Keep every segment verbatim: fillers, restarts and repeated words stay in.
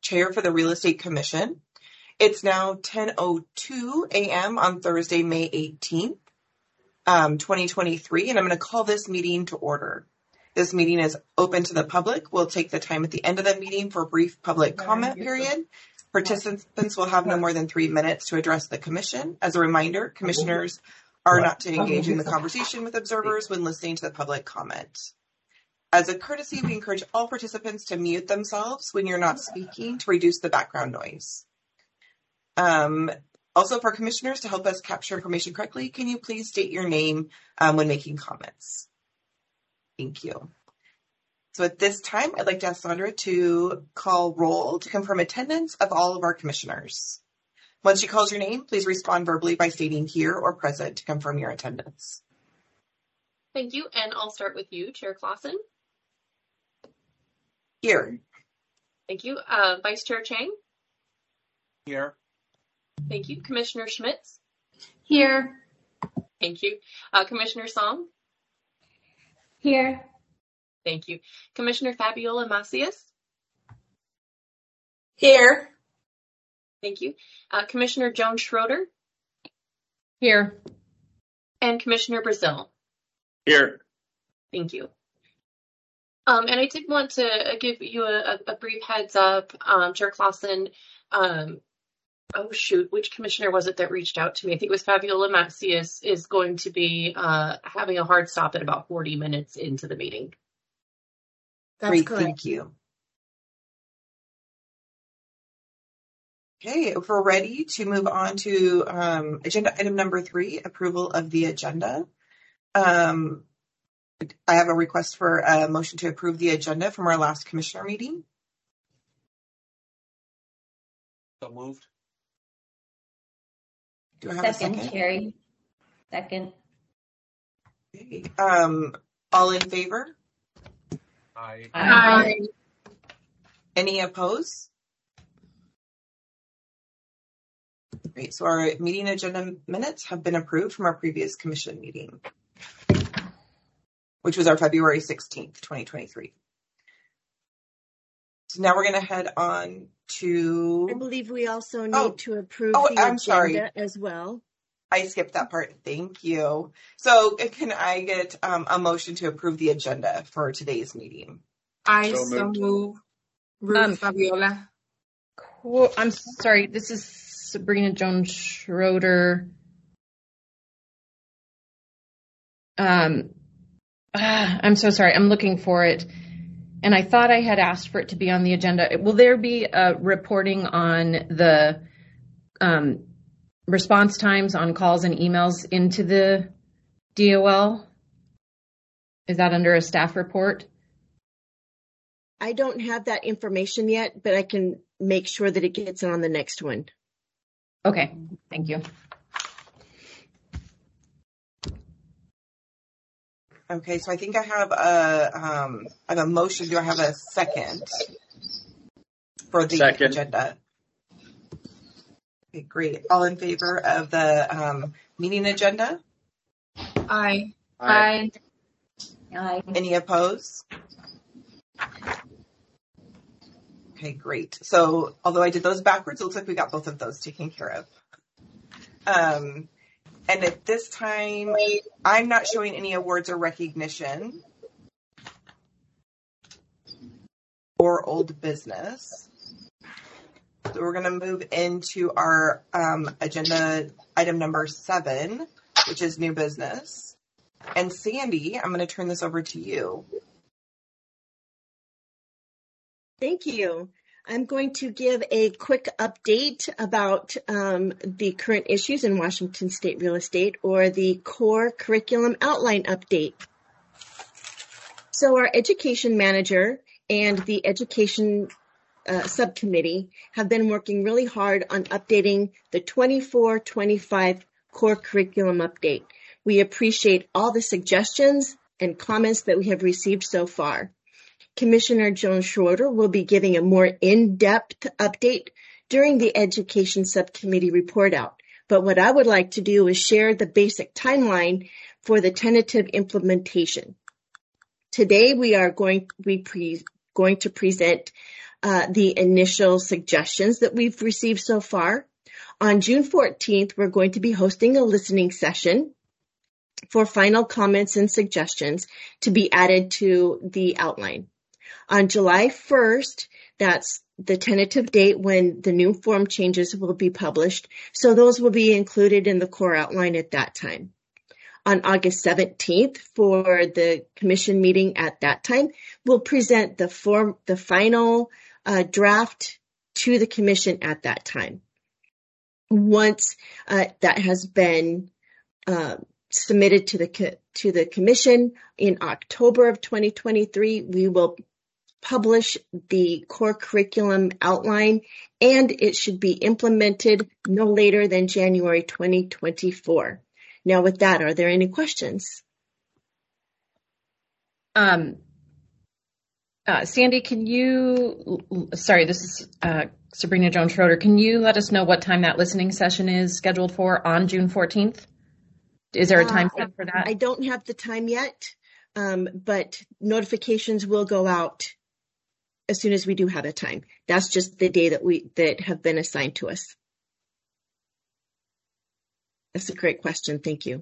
Chair for the Real Estate Commission. It's now ten oh two a.m. on Thursday, May eighteenth, um, twenty twenty-three, and I'm going to call this meeting to order. This meeting is open to the public. We'll take the time at the end of the meeting for a brief public comment period. Participants will have no more than three minutes to address the commission. As a reminder, commissioners are not to engage in the conversation with observers when listening to the public comment. As a courtesy, we encourage all participants to mute themselves when you're not speaking to reduce the background noise. Um, also, for commissioners to help us capture information correctly, can you please state your name um, when making comments? Thank you. So at this time, I'd like to ask Sandra to call roll to confirm attendance of all of our commissioners. Once she calls your name, please respond verbally by stating here or present to confirm your attendance. Thank you, and I'll start with you, Chair Clausen. Here. Thank you. Uh, Vice Chair Chang. Here. Thank you. Commissioner Schmitz. Here. Thank you. Uh, Commissioner Song. Here. Thank you. Commissioner Fabiola Macias. Here. Thank you. Uh, Commissioner Joan Schroeder. Here. And Commissioner Brazil. Here. Thank you. Um, and I did want to give you a, a brief heads up, um, Chair Clausen. Um, oh, shoot, which commissioner was it that reached out to me? I think it was Fabiola Macias is going to be uh, having a hard stop at about forty minutes into the meeting. That's Great, correct. Thank you. Okay, if we're ready to move on to um, agenda item number three, approval of the agenda. Um, I have a request for a motion to approve the agenda from our last commissioner meeting. So moved. Do I have second, a second? Carrie. Second. Okay. Um, all in favor? Aye. Aye. Any opposed? Great. So our meeting agenda minutes have been approved from our previous commission meeting, which was our February sixteenth, twenty twenty-three. So now we're going to head on to... I believe we also need oh. to approve oh, the I'm agenda sorry. as well. I skipped that part. Thank you. So can I get um, a motion to approve the agenda for today's meeting? I So so moved. move. Ruth Um, Fabiola. Cool. I'm sorry. This is Sabrina Jones Schroeder. Um, ah, I'm so sorry. I'm looking for it. And I thought I had asked for it to be on the agenda. Will there be a reporting on the um, response times on calls and emails into the D O L? Is that under a staff report? I don't have that information yet, but I can make sure that it gets on the next one. Okay. Thank you. Okay, so I think I have a um, I have a motion. Do I have a second for the Second. agenda? Okay, great. All in favor of the um, meeting agenda? Aye. Aye. Aye. Any opposed? Okay, great. So although I did those backwards, it looks like we got both of those taken care of. Um, and at this time, I'm not showing any awards or recognition or old business. So we're going to move into our um, agenda item number seven, which is new business. And Sandy, I'm going to turn this over to you. Thank you. I'm going to give a quick update about um, the current issues in Washington State real estate, or the core curriculum outline update. So our education manager and the education uh, subcommittee have been working really hard on updating the twenty-four twenty-five core curriculum update. We appreciate all the suggestions and comments that we have received so far. Commissioner Joan Schroeder will be giving a more in-depth update during the Education Subcommittee report out. But what I would like to do is share the basic timeline for the tentative implementation. Today, we are going, we pre, going to present uh, the initial suggestions that we've received so far. On June fourteenth, we're going to be hosting a listening session for final comments and suggestions to be added to the outline. On July first, that's the tentative date when the new form changes will be published, so those will be included in the core outline at that time. On August seventeenth, for the commission meeting at that time, we'll present the form, the final uh, draft to the commission at that time. Once uh, that has been uh, submitted to the to the commission in October of twenty twenty-three, we will publish the core curriculum outline, and it should be implemented no later than January twenty twenty-four. Now, with that, are there any questions? Um, uh, Sandy, can you, sorry, this is uh, Sabrina Jones Schroeder. Can you let us know what time that listening session is scheduled for on June fourteenth? Is there a time uh, for that? I don't have the time yet, um, but notifications will go out as soon as we do have a time. That's just the day that we that have been assigned to us. That's a great question. Thank you.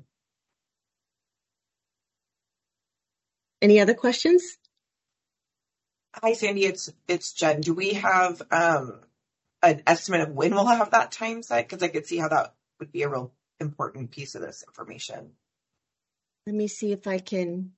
Any other questions? Hi, Sandy. It's it's Jen. Do we have um, an estimate of when we'll have that time set? Because I could see how that would be a real important piece of this information. Let me see if I can.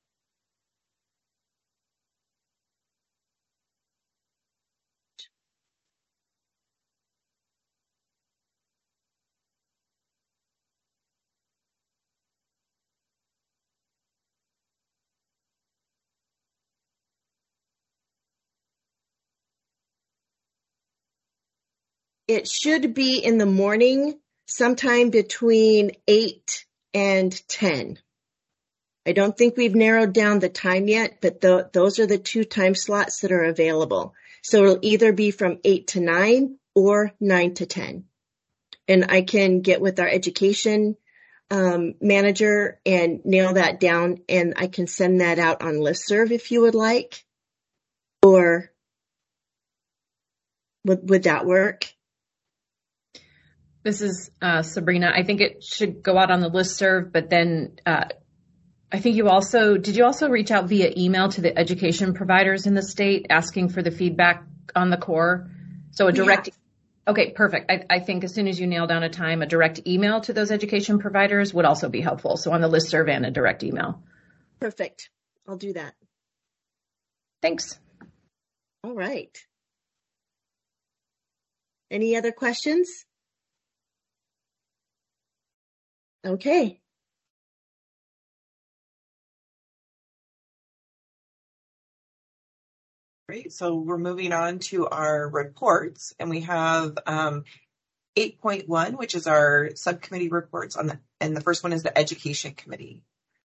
It should be in the morning, sometime between eight and ten. I don't think we've narrowed down the time yet, but the, those are the two time slots that are available. So it'll either be from eight to nine or nine to ten. And I can get with our education um, manager and nail that down, and I can send that out on listserv if you would like. Or would, would that work? This is uh, Sabrina. I think it should go out on the listserv, but then uh, I think you also, did you also reach out via email to the education providers in the state asking for the feedback on the core? So a direct, yeah. Okay, perfect. I, I think as soon as you nail down a time, a direct email to those education providers would also be helpful. So on the listserv and a direct email. Perfect. I'll do that. Thanks. All right. Any other questions? Okay. Great. So we're moving on to our reports, and we have um, eight point one, which is our subcommittee reports on the, and the first one is the education committee.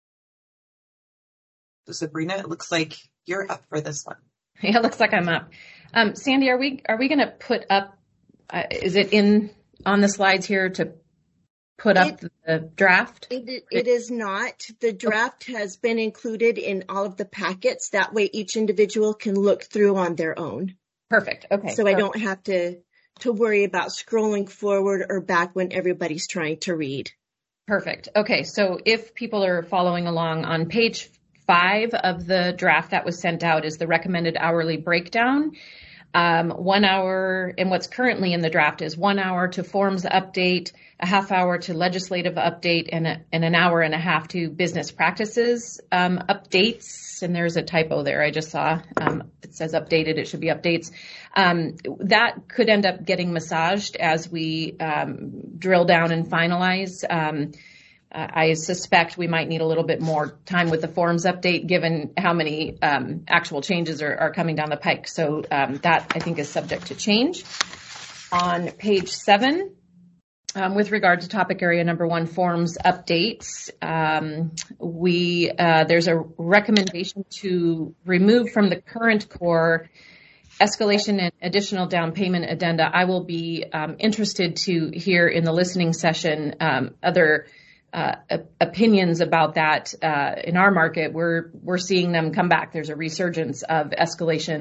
So Sabrina, it looks like you're up for this one. Yeah, it looks like I'm up. Um, Sandy, are we are we going to put up? Uh, is it in on the slides here to put up it, the draft? It, it is not. The draft has been included in all of the packets. That way each individual can look through on their own. Perfect. Okay. So perfect. I don't have to, to worry about scrolling forward or back when everybody's trying to read. Perfect. Okay. So if people are following along, on page five of the draft that was sent out is the recommended hourly breakdown. Um, one hour, and what's currently in the draft is one hour to forms update, a half hour to legislative update, and, a, and an hour and a half to business practices um, updates. And there's a typo there I just saw. Um, it says updated. It should be updates. Um, that could end up getting massaged as we um, drill down and finalize. Um, Uh, I suspect we might need a little bit more time with the forms update, given how many um, actual changes are, are coming down the pike. So um, that, I think, is subject to change. On page seven, um, with regard to topic area number one, forms updates, um, we uh, there's a recommendation to remove from the current core escalation and additional down payment addenda. I will be um, interested to hear in the listening session um, other Uh, opinions about that. Uh, in our market, we're we're seeing them come back. There's a resurgence of escalation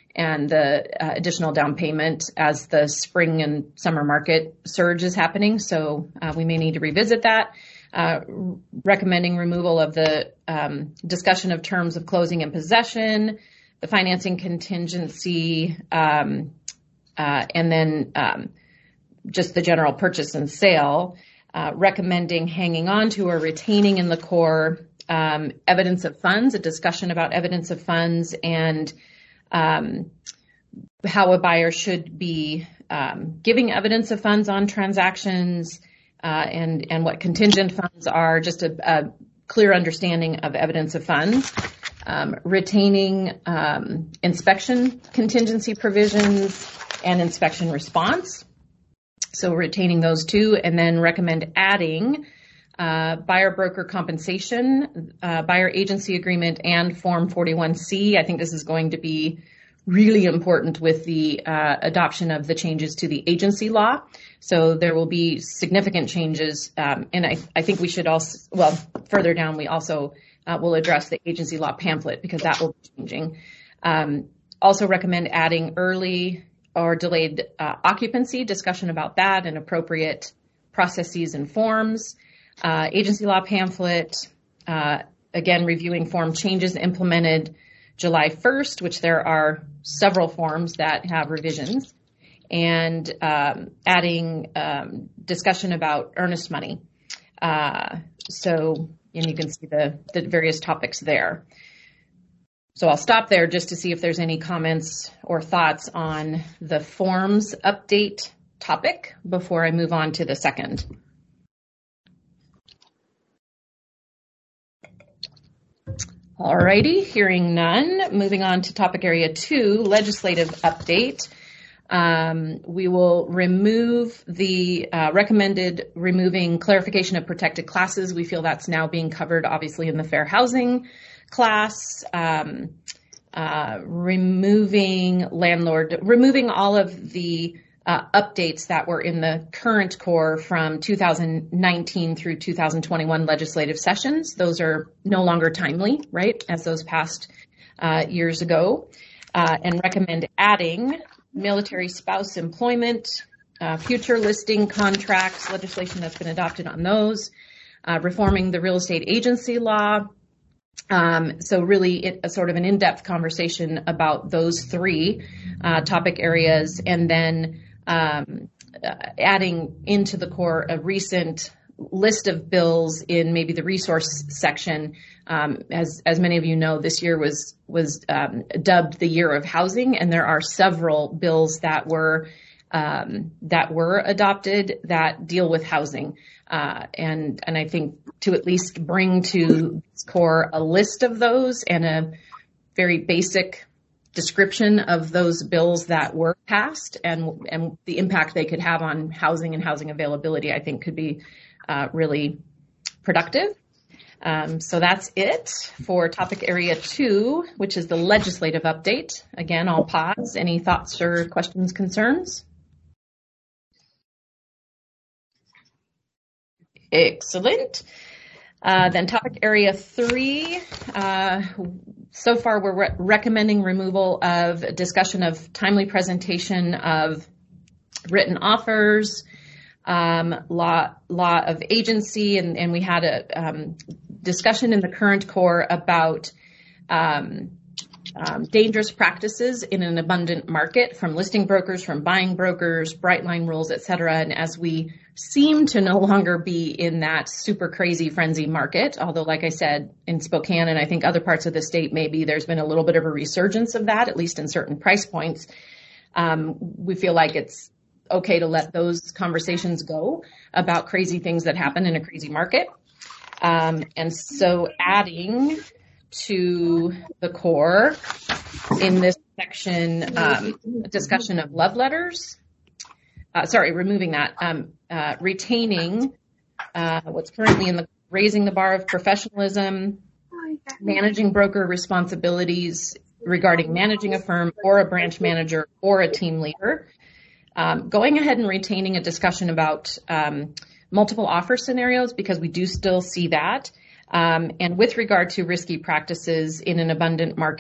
and the uh, additional down payment as the spring and summer market surge is happening. So uh, we may need to revisit that. Uh, recommending removal of the um, discussion of terms of closing and possession, the financing contingency, um, uh, and then um, just the general purchase and sale. Uh, recommending hanging on to or retaining in the core um, evidence of funds, a discussion about evidence of funds and um, how a buyer should be um, giving evidence of funds on transactions, uh, and, and what contingent funds are, just a, a clear understanding of evidence of funds. Um, retaining um, inspection contingency provisions and inspection response. So retaining those two, and then recommend adding uh, buyer broker compensation, uh, buyer agency agreement, and Form forty-one C. I think this is going to be really important with the uh, adoption of the changes to the agency law. So there will be significant changes, um, and I, I think we should also, well, further down, we also uh, will address the agency law pamphlet because that will be changing. Um, also recommend adding early or delayed uh, occupancy, discussion about that and appropriate processes and forms. Uh, agency law pamphlet, uh, again, reviewing form changes implemented July first, which there are several forms that have revisions, and um, adding um, discussion about earnest money. Uh, so, and you can see the, the various topics there. So I'll stop there just to see if there's any comments or thoughts on the forms update topic before I move on to the second. Alrighty, hearing none, moving on to topic area two, legislative update. Um, we will remove the uh, recommended removing clarification of protected classes. We feel that's now being covered, obviously, in the fair housing class, um, uh, removing landlord, removing all of the uh, updates that were in the current core from two thousand nineteen through two thousand twenty-one legislative sessions. Those are no longer timely, right, as those passed uh, years ago, uh, and recommend adding military spouse employment, uh, future listing contracts, legislation that's been adopted on those, uh, reforming the real estate agency law. Um, so really it, a sort of an in-depth conversation about those three uh, topic areas, and then um, uh, adding into the core a recent list of bills in maybe the resource section. Um, as as many of you know, this year was was um, dubbed the year of housing, and there are several bills that were um, that were adopted that deal with housing. Uh, and, and I think to at least bring to this core a list of those and a very basic description of those bills that were passed and, and the impact they could have on housing and housing availability, I think could be uh, really productive. Um, so that's it for topic area two, which is the legislative update. Again, I'll pause. Any thoughts or questions, concerns? Excellent. Uh, then topic area three, uh, so far we're re- recommending removal of discussion of timely presentation of written offers, um, law, law of agency, and, and we had a um, discussion in the current core about um, um, dangerous practices in an abundant market from listing brokers, from buying brokers, bright line rules, et cetera. And as we seem to no longer be in that super crazy frenzy market, although like I said, in Spokane and I think other parts of the state, maybe there's been a little bit of a resurgence of that, at least in certain price points. Um, we feel like it's okay to let those conversations go about crazy things that happen in a crazy market. Um, and so adding to the core in this section, um, discussion of love letters. Uh, sorry, removing that, um, uh, retaining uh, what's currently in the raising the bar of professionalism, managing broker responsibilities regarding managing a firm or a branch manager or a team leader, um, going ahead and retaining a discussion about um, multiple offer scenarios because we do still see that. Um, and with regard to risky practices in an abundant market,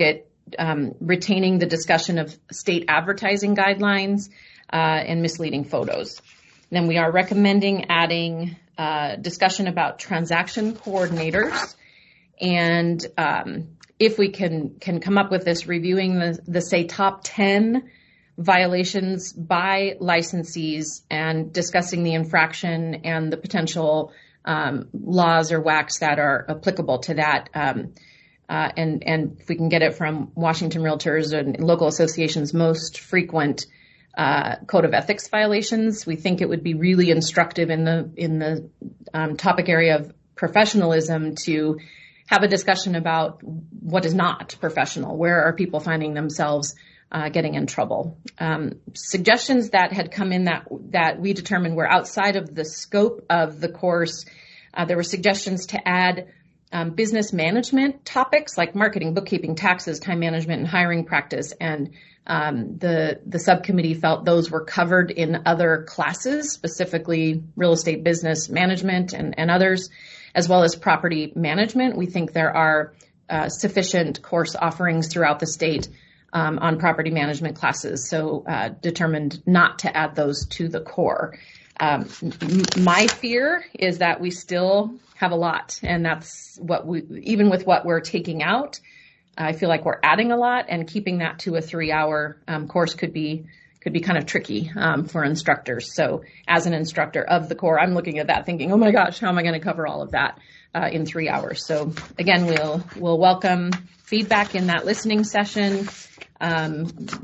um, retaining the discussion of state advertising guidelines uh, and misleading photos. Then we are recommending adding uh, discussion about transaction coordinators, and um, if we can can come up with this, reviewing the, the say top ten violations by licensees and discussing the infraction and the potential um, laws or W A Cs that are applicable to that. Um, uh, and, and if we can get it from Washington Realtors and local associations' most frequent uh, code of ethics violations, we think it would be really instructive in the in the um, topic area of professionalism to have a discussion about what is not professional. Where are people finding themselves Uh, getting in trouble? Um, suggestions that had come in that that we determined were outside of the scope of the course. Uh, there were suggestions to add um, business management topics like marketing, bookkeeping, taxes, time management, and hiring practice. And um, the the subcommittee felt those were covered in other classes, specifically real estate business management and, and others, as well as property management. We think there are uh, sufficient course offerings throughout the state Um, on property management classes, so uh, determined not to add those to the core. Um, m- my fear is that we still have a lot, and that's what we, even with what we're taking out, I feel like we're adding a lot, and keeping that to a three-hour um, course could be could be kind of tricky um, for instructors. So as an instructor of the core, I'm looking at that thinking, oh my gosh, how am I going to cover all of that uh, in three hours? So again, we'll we'll welcome feedback in that listening session um,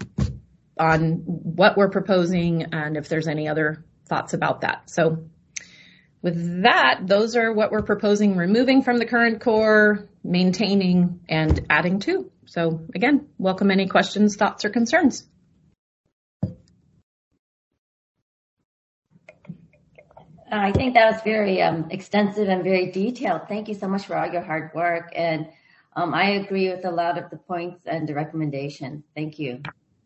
on what we're proposing and if there's any other thoughts about that. So with that, those are what we're proposing, removing from the current core, maintaining, and adding to. So again, welcome any questions, thoughts, or concerns. I think that was very um, extensive and very detailed. Thank you so much for all your hard work. And um, I agree with a lot of the points and the recommendations. Thank you.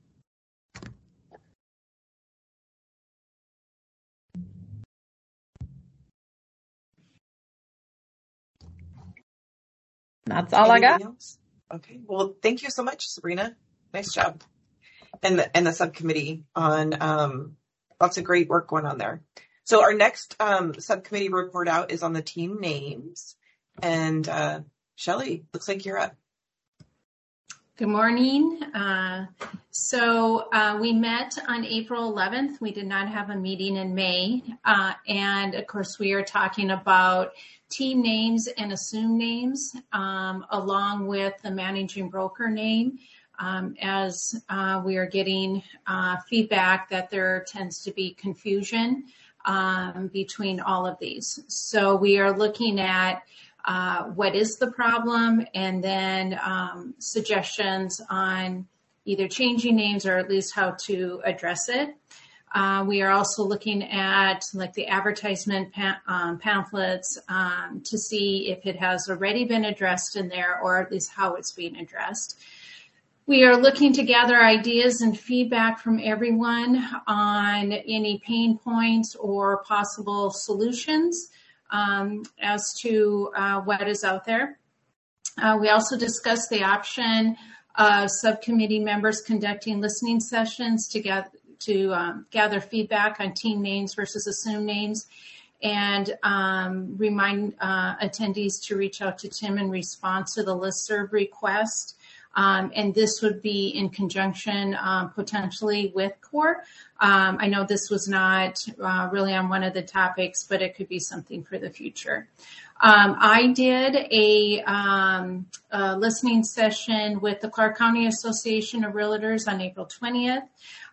That's all Anything I got. else? Okay. Well, thank you so much, Sabrina. Nice job. And the, and the subcommittee on um, lots of great work going on there. So our next um, subcommittee report out is on the team names. And uh, Shelley, looks like you're up. Good morning. Uh, so uh, we met on April eleventh. We did not have a meeting in May. Uh, and of course, we are talking about team names and assumed names, um, along with the managing broker name, um, as uh, we are getting uh, feedback that there tends to be confusion um, between all of these. So we are looking at uh, what is the problem, and then um, suggestions on either changing names or at least how to address it. Uh, we are also looking at like the advertisement pa- um, pamphlets um, to see if it has already been addressed in there, or at least how it's being addressed. We are looking to gather ideas and feedback from everyone on any pain points or possible solutions um, as to uh, what is out there. Uh, we also discussed the option of subcommittee members conducting listening sessions to get to um, gather feedback on team names versus assumed names, and um, remind uh, attendees to reach out to Tim in response to the listserv request. Um, and this would be in conjunction um, potentially with CORE. Um, I know this was not uh, really on one of the topics, but it could be something for the future. Um, I did a, um, a listening session with the Clark County Association of Realtors on April twentieth.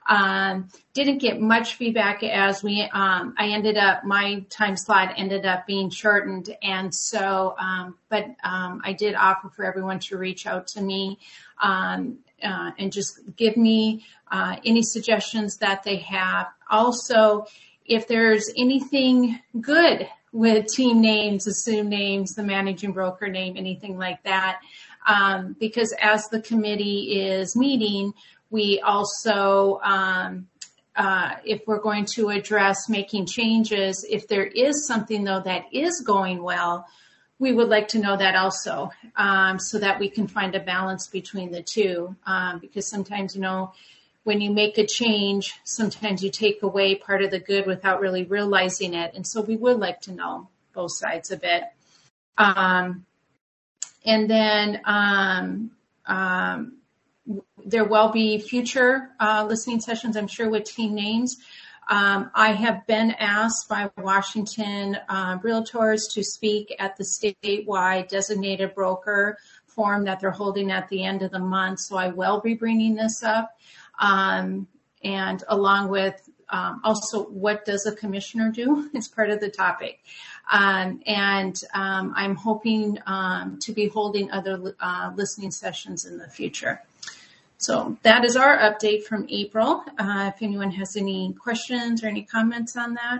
Um, didn't get much feedback as we, um, I ended up, my time slot ended up being shortened. And so, um, but, um, I did offer for everyone to reach out to me, um, uh, and just give me, uh, any suggestions that they have. Also, if there's anything good with team names, assumed names, the managing broker name, anything like that, um, because as the committee is meeting, we also, um, uh, if we're going to address making changes, if there is something, though, that is going well, we would like to know that also, um, so that we can find a balance between the two. Um, because sometimes, you know, when you make a change, sometimes you take away part of the good without really realizing it. And so we would like to know both sides of it. Um, and then um, um, there will be future uh, listening sessions, I'm sure, with team names. Um, I have been asked by Washington uh, Realtors to speak at the statewide designated broker forum that they're holding at the end of the month. So I will be bringing this up. Um, and along with um, also what does a commissioner do as part of the topic. Um, and um, I'm hoping um, to be holding other uh, listening sessions in the future. So that is our update from April. Uh, if anyone has any questions or any comments on that.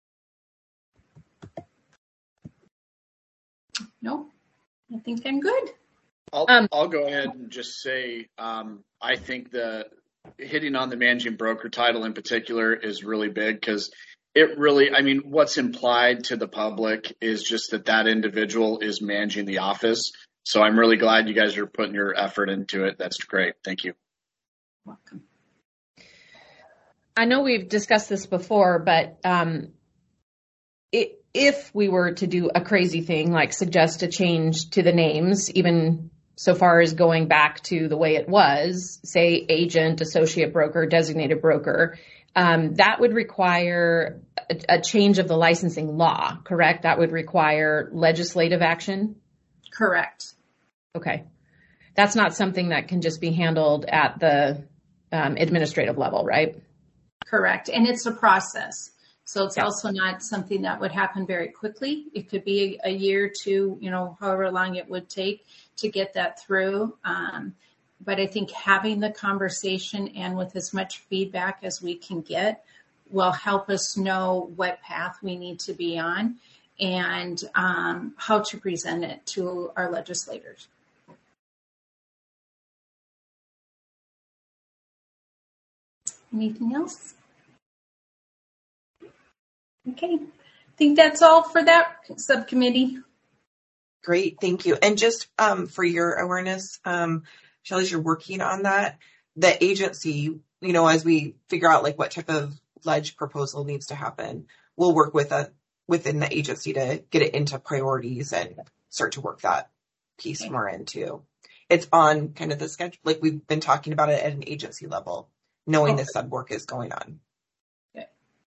No, I think I'm good. I'll, Um, I'll go ahead and just say um, I think the hitting on the managing broker title in particular is really big because it really, I mean, what's implied to the public is just that that individual is managing the office. So I'm really glad you guys are putting your effort into it. That's great. Thank you. Welcome. I know we've discussed this before, but um, it, if we were to do a crazy thing, like suggest a change to the names, even so far as going back to the way it was, say agent, associate broker, designated broker, um, that would require a, a change of the licensing law, correct? That would require legislative action? Correct. Okay. That's not something that can just be handled at the um, administrative level, right? Correct. And it's a process. So it's Yeah. also not something that would happen very quickly. It could be a, a year to, you know, however long it would take to get that through. Um, but I think having the conversation and with as much feedback as we can get will help us know what path we need to be on and um, how to present it to our legislators. Anything else? Okay, I think that's all for that subcommittee. Great, thank you. And just um, for your awareness, um, Shelley, as you're working on that, the agency, you know, as we figure out like what type of ledge proposal needs to happen, we'll work with a within the agency to get it into priorities and start to work that piece Okay. more into. It's on kind of the schedule, like we've been talking about it at an agency level, knowing Okay. the sub work is going on. Okay.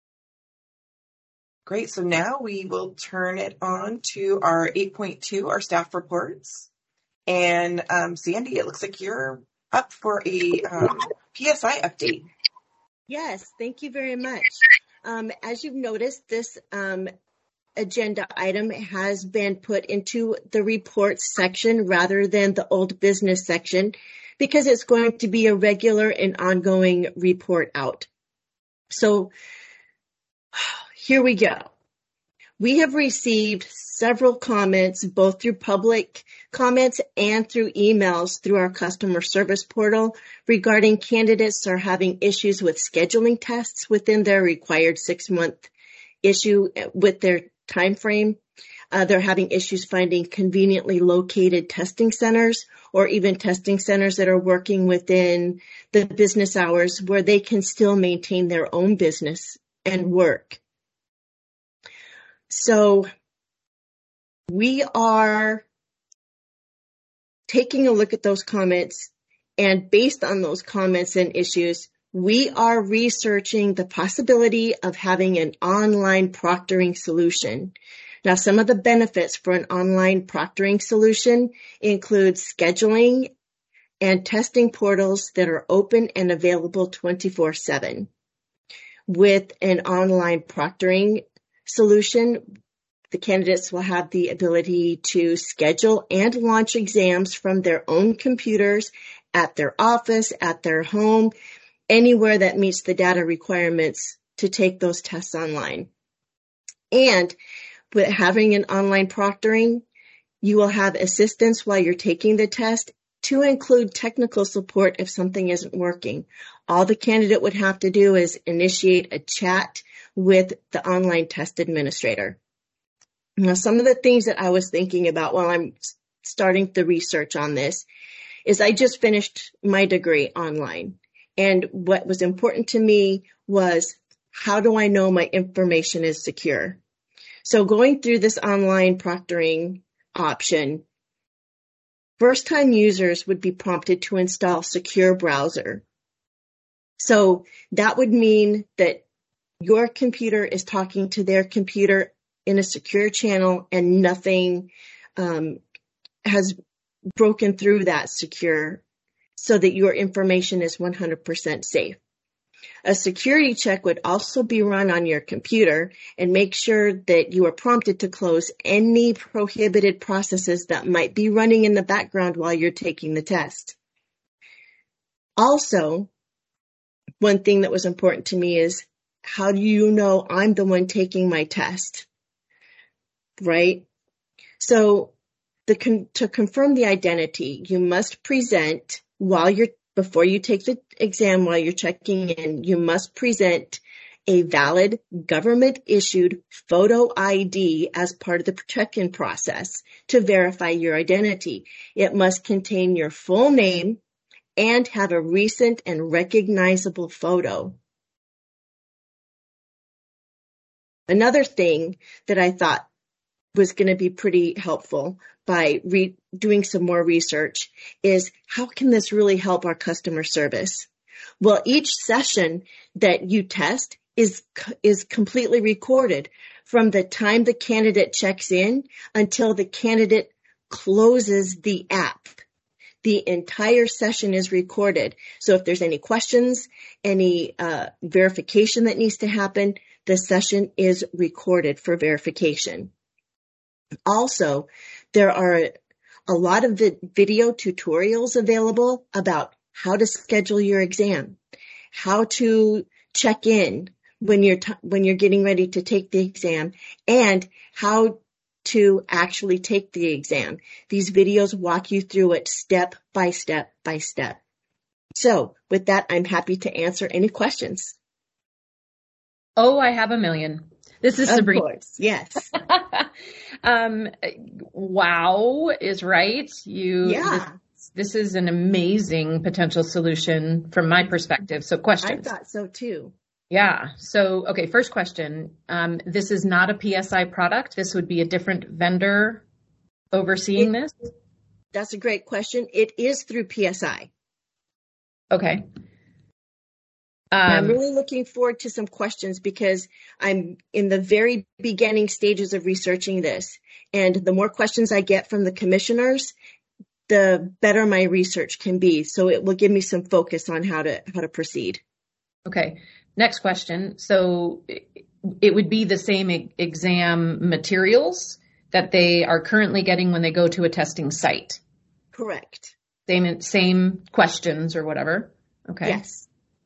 Great. So now we will turn it on to our eight point two, our staff reports. And um, Sandy, it looks like you're up for a um, P S I update. Yes, thank you very much. Um, as you've noticed, this um, agenda item has been put into the reports section rather than the old business section because it's going to be a regular and ongoing report out. So here we go. We have received several comments, both through public comments and through emails through our customer service portal regarding candidates are having issues with scheduling tests within their required six-month issue with their time frame. Uh, they're having issues finding conveniently located testing centers or even testing centers that are working within the business hours where they can still maintain their own business and work. So we are taking a look at those comments, and based on those comments and issues, we are researching the possibility of having an online proctoring solution. Now, some of the benefits for an online proctoring solution include scheduling and testing portals that are open and available twenty-four seven. With an online proctoring solution, the candidates will have the ability to schedule and launch exams from their own computers at their office, at their home, anywhere that meets the data requirements to take those tests online. And with having an online proctoring, you will have assistance while you're taking the test to include technical support if something isn't working. All the candidate would have to do is initiate a chat with the online test administrator. Now, some of the things that I was thinking about while I'm starting the research on this is I just finished my degree online. And what was important to me was, how do I know my information is secure? So going through this online proctoring option, first-time users would be prompted to install Secure Browser. So that would mean that your computer is talking to their computer in a secure channel and nothing um, has broken through that secure, so that your information is one hundred percent safe. A security check would also be run on your computer and make sure that you are prompted to close any prohibited processes that might be running in the background while you're taking the test. Also, one thing that was important to me is, how do you know I'm the one taking my test? Right? So the con- to confirm the identity, you must present while you're Before you take the exam, while you're checking in, you must present a valid government-issued photo I D as part of the check-in process to verify your identity. It must contain your full name and have a recent and recognizable photo. Another thing that I thought was going to be pretty helpful by re- doing some more research is, how can this really help our customer service? Well, each session that you test is is completely recorded from the time the candidate checks in until the candidate closes the app. The entire session is recorded. So if there's any questions, any uh, verification that needs to happen, the session is recorded for verification. Also, there are a lot of video tutorials available about how to schedule your exam, how to check in when you're t- when you're getting ready to take the exam, and how to actually take the exam. These videos walk you through it step by step by step. So with that, I'm happy to answer any questions. Oh, I have a million. This is Sabrina. Of course, yes. um, wow is right. You, Yeah. This, this is an amazing potential solution from my perspective. So questions. I thought so too. Yeah. So, okay. First question. Um, this is not a P S I product. This would be a different vendor overseeing It, this. That's a great question. It is through P S I. Okay. Um, I'm Um, really looking forward to some questions because I'm in the very beginning stages of researching this. And the more questions I get from the commissioners, the better my research can be. So it will give me some focus on how to how to proceed. okay. Next question. So it would be the same e- exam materials that they are currently getting when they go to a testing site. Correct. Same same questions or whatever. Okay. Yes.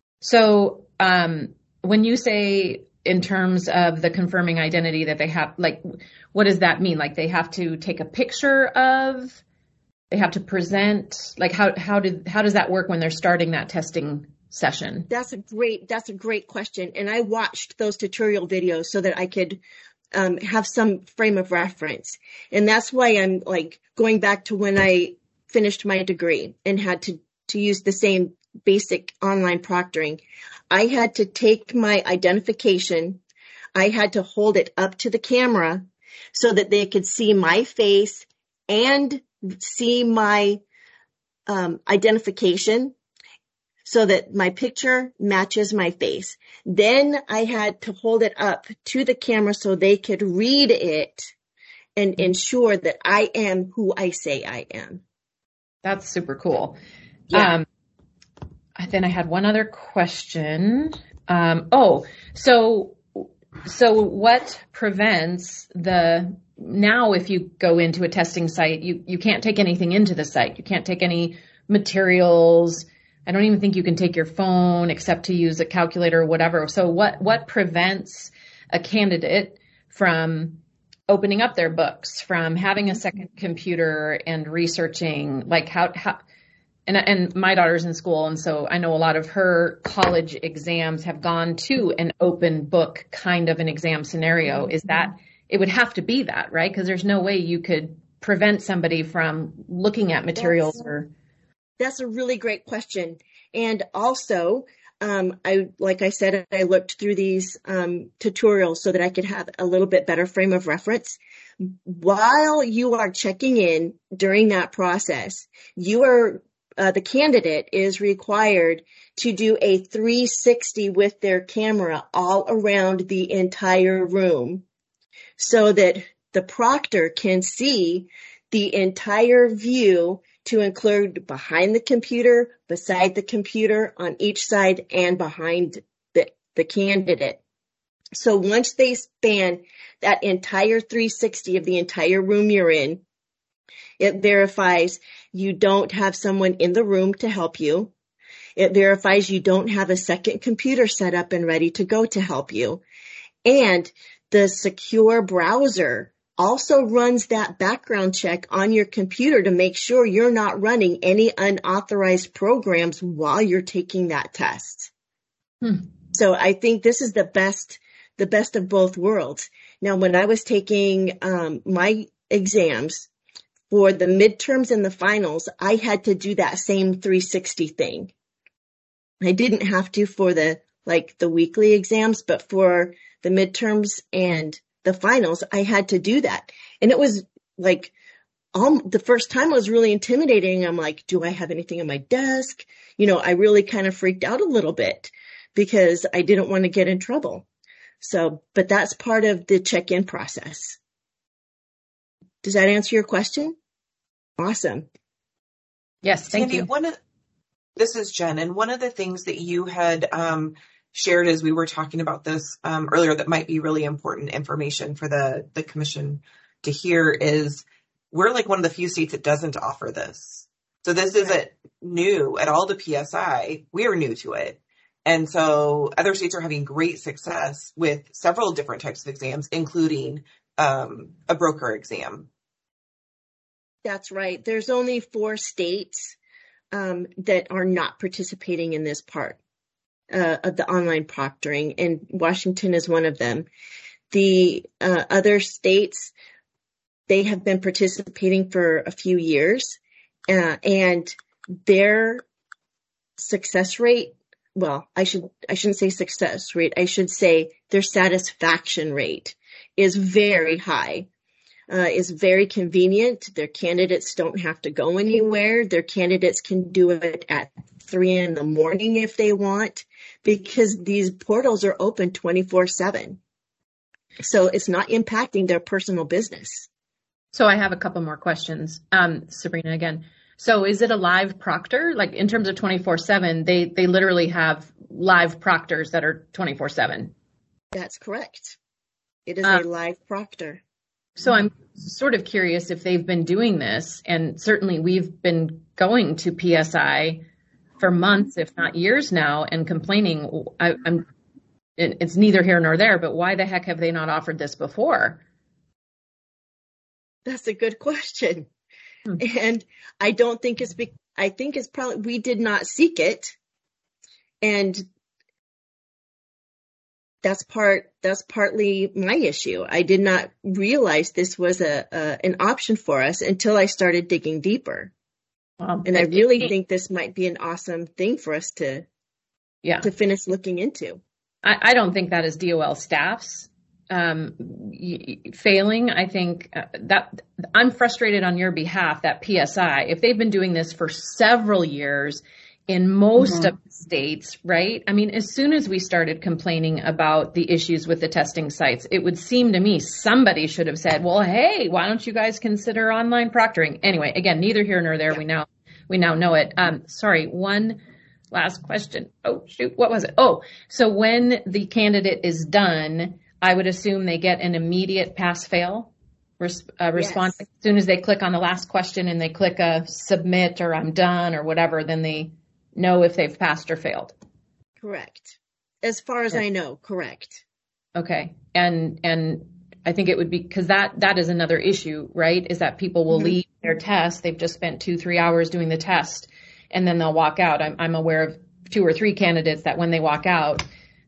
So um, when you say in terms of the confirming identity that they have, like, what does that mean? Like they have to take a picture of, they have to present, like how how did how does that work when they're starting that testing session? That's a great that's a great question. And I watched those tutorial videos so that I could um, have some frame of reference. And that's why I'm like going back to when I finished my degree and had to to use the same basic online proctoring. I had to take my identification. I had to hold it up to the camera so that they could see my face and see my um, identification so that my picture matches my face. Then I had to hold it up to the camera so they could read it and ensure that I am who I say I am. That's super cool. Yeah. Um, Then I had one other question. Um, oh, so so what prevents the, now if you go into a testing site, you, you can't take anything into the site. You can't take any materials. I don't even think you can take your phone except to use a calculator or whatever. So what, what prevents a candidate from opening up their books, from having a second computer and researching, like how, how, And, and my daughter's in school, and so I know a lot of her college exams have gone to an open book kind of an exam scenario. Is that it would have to be that, right? Because there's no way you could prevent somebody from looking at materials That's, or. That's a really great question. And also, um, I, like I said, I looked through these um, tutorials so that I could have a little bit better frame of reference. While you are checking in during that process, you are, uh, the candidate is required to do a three sixty with their camera all around the entire room so that the proctor can see the entire view, to include behind the computer, beside the computer, on each side, and behind the, the candidate. So once they span that entire three sixty of the entire room you're in, it verifies you don't have someone in the room to help you. It verifies you don't have a second computer set up and ready to go to help you. And the secure browser also runs that background check on your computer to make sure you're not running any unauthorized programs while you're taking that test. Hmm. So I think this is the best, the best of both worlds. Now, when I was taking um, my exams for the midterms and the finals, I had to do that same three sixty thing. I didn't have to for the, like the weekly exams, but for the midterms and the finals, I had to do that. And it was like, um, the first time it was really intimidating. I'm like, do I have anything on my desk? You know, I really kind of freaked out a little bit because I didn't want to get in trouble. So, but that's part of the check-in process. Does that answer your question? Awesome. Yes, thank Sandy, you. One of, this is Jen, and one of the things that you had um, shared as we were talking about this um, earlier that might be really important information for the, the commission to hear is we're like one of the few states that doesn't offer this. So this isn't new at all to P S I. We are new to it. And so other states are having great success with several different types of exams, including um, a broker exam. That's right. There's only four states um, that are not participating in this part uh, of the online proctoring, and Washington is one of them. The uh, other states, they have been participating for a few years, uh, and their success rate, well, I should, I shouldn't say success rate. I should say their satisfaction rate is very high, uh, is very convenient. Their candidates don't have to go anywhere. Their candidates can do it at three in the morning if they want, because these portals are open twenty-four seven. So it's not impacting their personal business. So I have a couple more questions. Um, Sabrina again. So is it a live proctor? Like in terms of twenty-four seven, they, they literally have live proctors that are twenty-four seven. That's correct. It is um, a live proctor. So I'm sort of curious if they've been doing this, and certainly we've been going to P S I for months, if not years now, and complaining. I, I'm, it's neither here nor there, but why the heck have they not offered this before? That's a good question. Hmm. And I don't think it's, be, I think it's probably, we did not seek it. And that's part, that's partly my issue. I did not realize this was a, a an option for us until I started digging deeper. Um, and I really it, think this might be an awesome thing for us to, yeah, to finish looking into. I, I don't think that is D O L staff's um, y- failing. I think uh, that I'm frustrated on your behalf that P S I, if they've been doing this for several years in most mm-hmm. of the states, right? I mean, as soon as we started complaining about the issues with the testing sites, it would seem to me somebody should have said, well, hey, why don't you guys consider online proctoring? Anyway, again, neither here nor there. Yeah. We now, we now know it. Um, sorry, one last question. Oh, shoot. What was it? Oh, so when the candidate is done, I would assume they get an immediate pass fail res- uh, response. Yes. As soon as they click on the last question and they click a submit or I'm done or whatever, then they know if they've passed or failed. Correct. As far as yeah. I know, correct. Okay. And, and I think it would be, cause that, that is another issue, right? Is that people will mm-hmm. leave their test. They've just spent two, three hours doing the test and then they'll walk out. I'm, I'm aware of two or three candidates that when they walk out,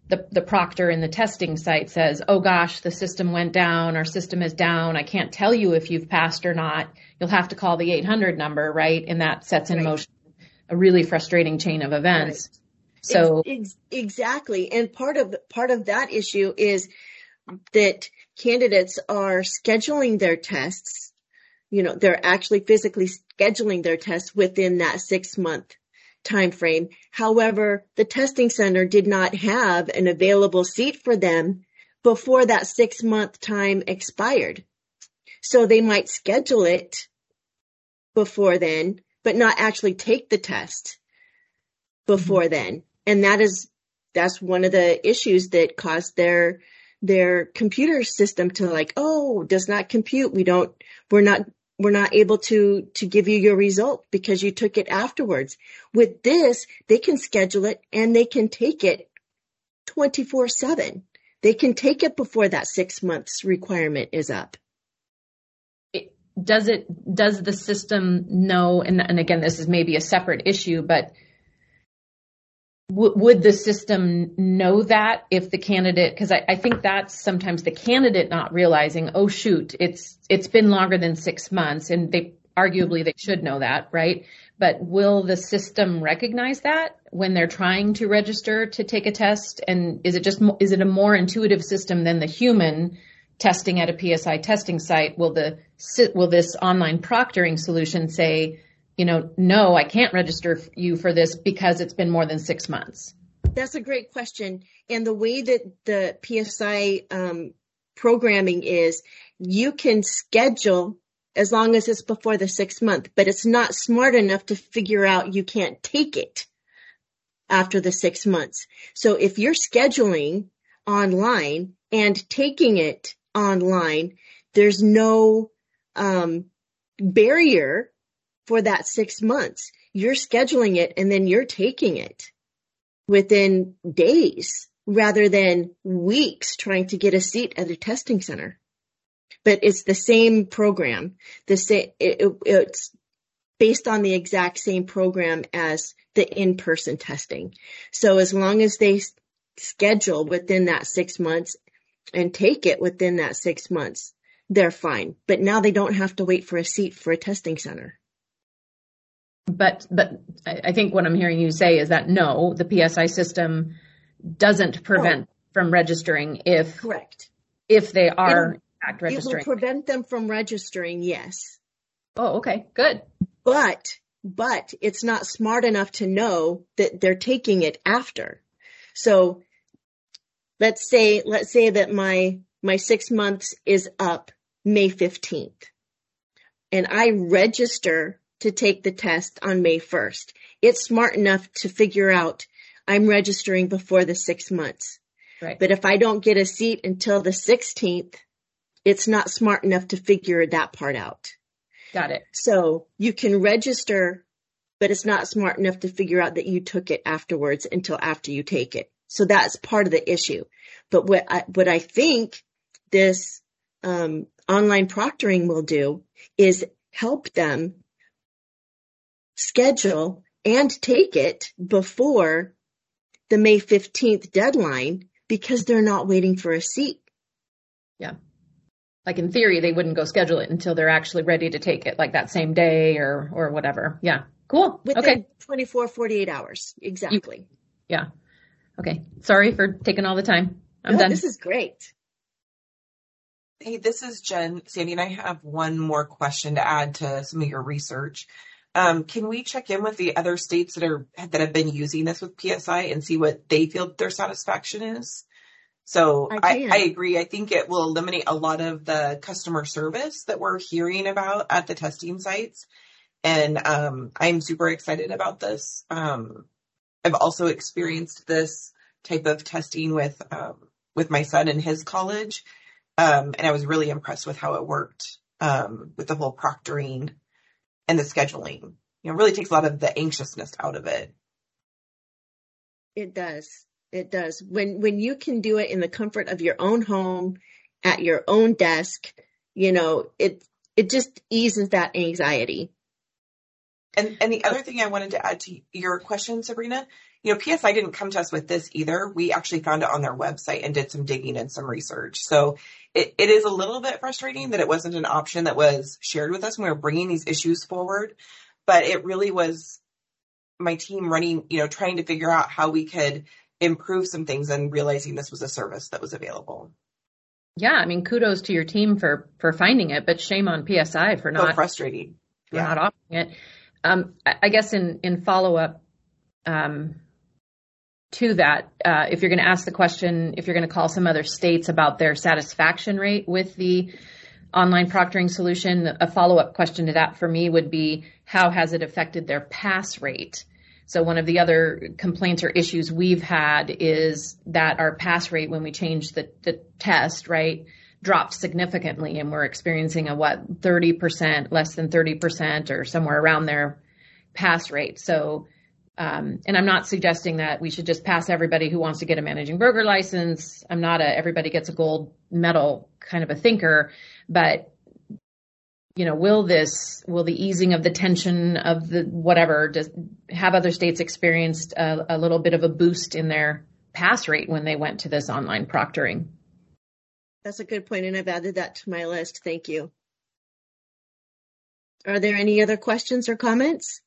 the, the proctor in the testing site says, oh gosh, the system went down, our system is down, I can't tell you if you've passed or not, you'll have to call the eight hundred number, right? And that sets in right. motion a really frustrating chain of events. Right. So ex- ex- exactly. And part of, part of that issue is that candidates are scheduling their tests. You know, they're actually physically scheduling their tests within that six month time frame. However, the testing center did not have an available seat for them before that six month time expired. So they might schedule it before then, but not actually take the test before mm-hmm. then. And that is, that's one of the issues that caused their, their computer system to like, oh, does not compute. We don't, we're not, we're not able to, to give you your result because you took it afterwards. With this, they can schedule it and they can take it twenty-four seven. They can take it before that six months requirement is up. It, does it, does the system know, and, and again, this is maybe a separate issue, but w- would the system know that if the candidate, because I, I think that's sometimes the candidate not realizing, oh shoot, it's it's been longer than six months, and they arguably they should know that, right? But will the system recognize that when they're trying to register to take a test? And is it just is it a more intuitive system than the human testing at a P S I testing site? Will the will this online proctoring solution say, you know, no, I can't register you for this because it's been more than six months? That's a great question. And the way that the P S I um, programming is, you can schedule as long as it's before the six month, but it's not smart enough to figure out you can't take it after the six months. So if you're scheduling online and taking it online, there's no um, barrier for that six months. You're scheduling it and then you're taking it within days rather than weeks trying to get a seat at a testing center. But it's the same program. The same, it, it, it's based on the exact same program as the in-person testing. So as long as they s- schedule within that six months and take it within that six months, they're fine. But now they don't have to wait for a seat for a testing center. But but I think what I'm hearing you say is that no, the P S I system doesn't prevent oh. from registering if correct if they are in fact registering. It will prevent them from registering, yes. Oh, okay, good. But but it's not smart enough to know that they're taking it after. So let's say let's say that my my six months is up May fifteenth, and I register to take the test on May first. It's smart enough to figure out I'm registering before the six months. Right. But if I don't get a seat until the sixteenth, it's not smart enough to figure that part out. Got it. So you can register, but it's not smart enough to figure out that you took it afterwards until after you take it. So that's part of the issue. But what I, what I think this um, online proctoring will do is help them schedule and take it before the May fifteenth deadline because they're not waiting for a seat. Yeah. Like in theory, they wouldn't go schedule it until they're actually ready to take it, like that same day or, or whatever. Yeah. Cool. Within okay. twenty-four, forty-eight hours. Exactly. You, yeah. Okay. Sorry for taking all the time. I'm no, done. This is great. Hey, this is Jen. Sandy and I have one more question to add to some of your research. Um, can we check in with the other states that are that have been using this with P S I and see what they feel their satisfaction is? So I, I, I agree. I think it will eliminate a lot of the customer service that we're hearing about at the testing sites. And um, I'm super excited about this. Um, I've also experienced this type of testing with um, with my son in his college. Um, and I was really impressed with how it worked um, with the whole proctoring and the scheduling. You know, it really takes a lot of the anxiousness out of it. It does. It does. When when you can do it in the comfort of your own home, at your own desk, you know, it it just eases that anxiety. And and the other thing I wanted to add to your question, Sabrina, you know, P S I didn't come to us with this either. We actually found it on their website and did some digging and some research. So it, it is a little bit frustrating that it wasn't an option that was shared with us when we were bringing these issues forward. But it really was my team running, you know, trying to figure out how we could improve some things and realizing this was a service that was available. Yeah, I mean, kudos to your team for for finding it, but shame on P S I for not so frustrating. For yeah. not offering it. Um, I, I guess in in follow up um, to that, uh, if you're going to ask the question, if you're going to call some other states about their satisfaction rate with the online proctoring solution, a follow up question to that for me would be, how has it affected their pass rate? So one of the other complaints or issues we've had is that our pass rate when we changed the, the test, right, dropped significantly, and we're experiencing a, what, thirty percent, less than thirty percent or somewhere around their pass rate. So, um, and I'm not suggesting that we should just pass everybody who wants to get a managing broker license. I'm not a everybody gets a gold medal kind of a thinker, but you know, will this, will the easing of the tension of the whatever, does have other states experienced a, a little bit of a boost in their pass rate when they went to this online proctoring? That's a good point, and I've added that to my list. Thank you. Are there any other questions or comments?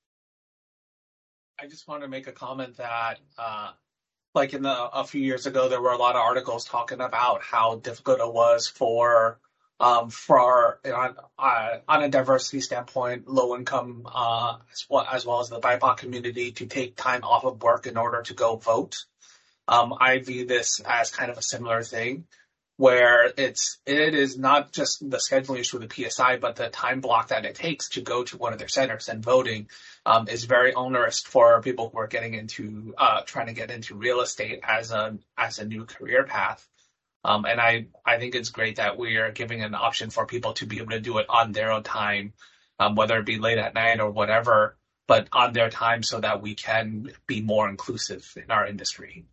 I just want to make a comment that, uh, like in the a few years ago, there were a lot of articles talking about how difficult it was for Um, for on, uh, on a diversity standpoint, low income, uh, as well, as well as the B I P O C community to take time off of work in order to go vote. Um, I view this as kind of a similar thing where it's, it is not just the scheduling issue with the P S I, but the time block that it takes to go to one of their centers and voting, um, is very onerous for people who are getting into, uh, trying to get into real estate as a, as a new career path. Um, and I, I think it's great that we are giving an option for people to be able to do it on their own time, um, whether it be late at night or whatever, but on their time so that we can be more inclusive in our industry.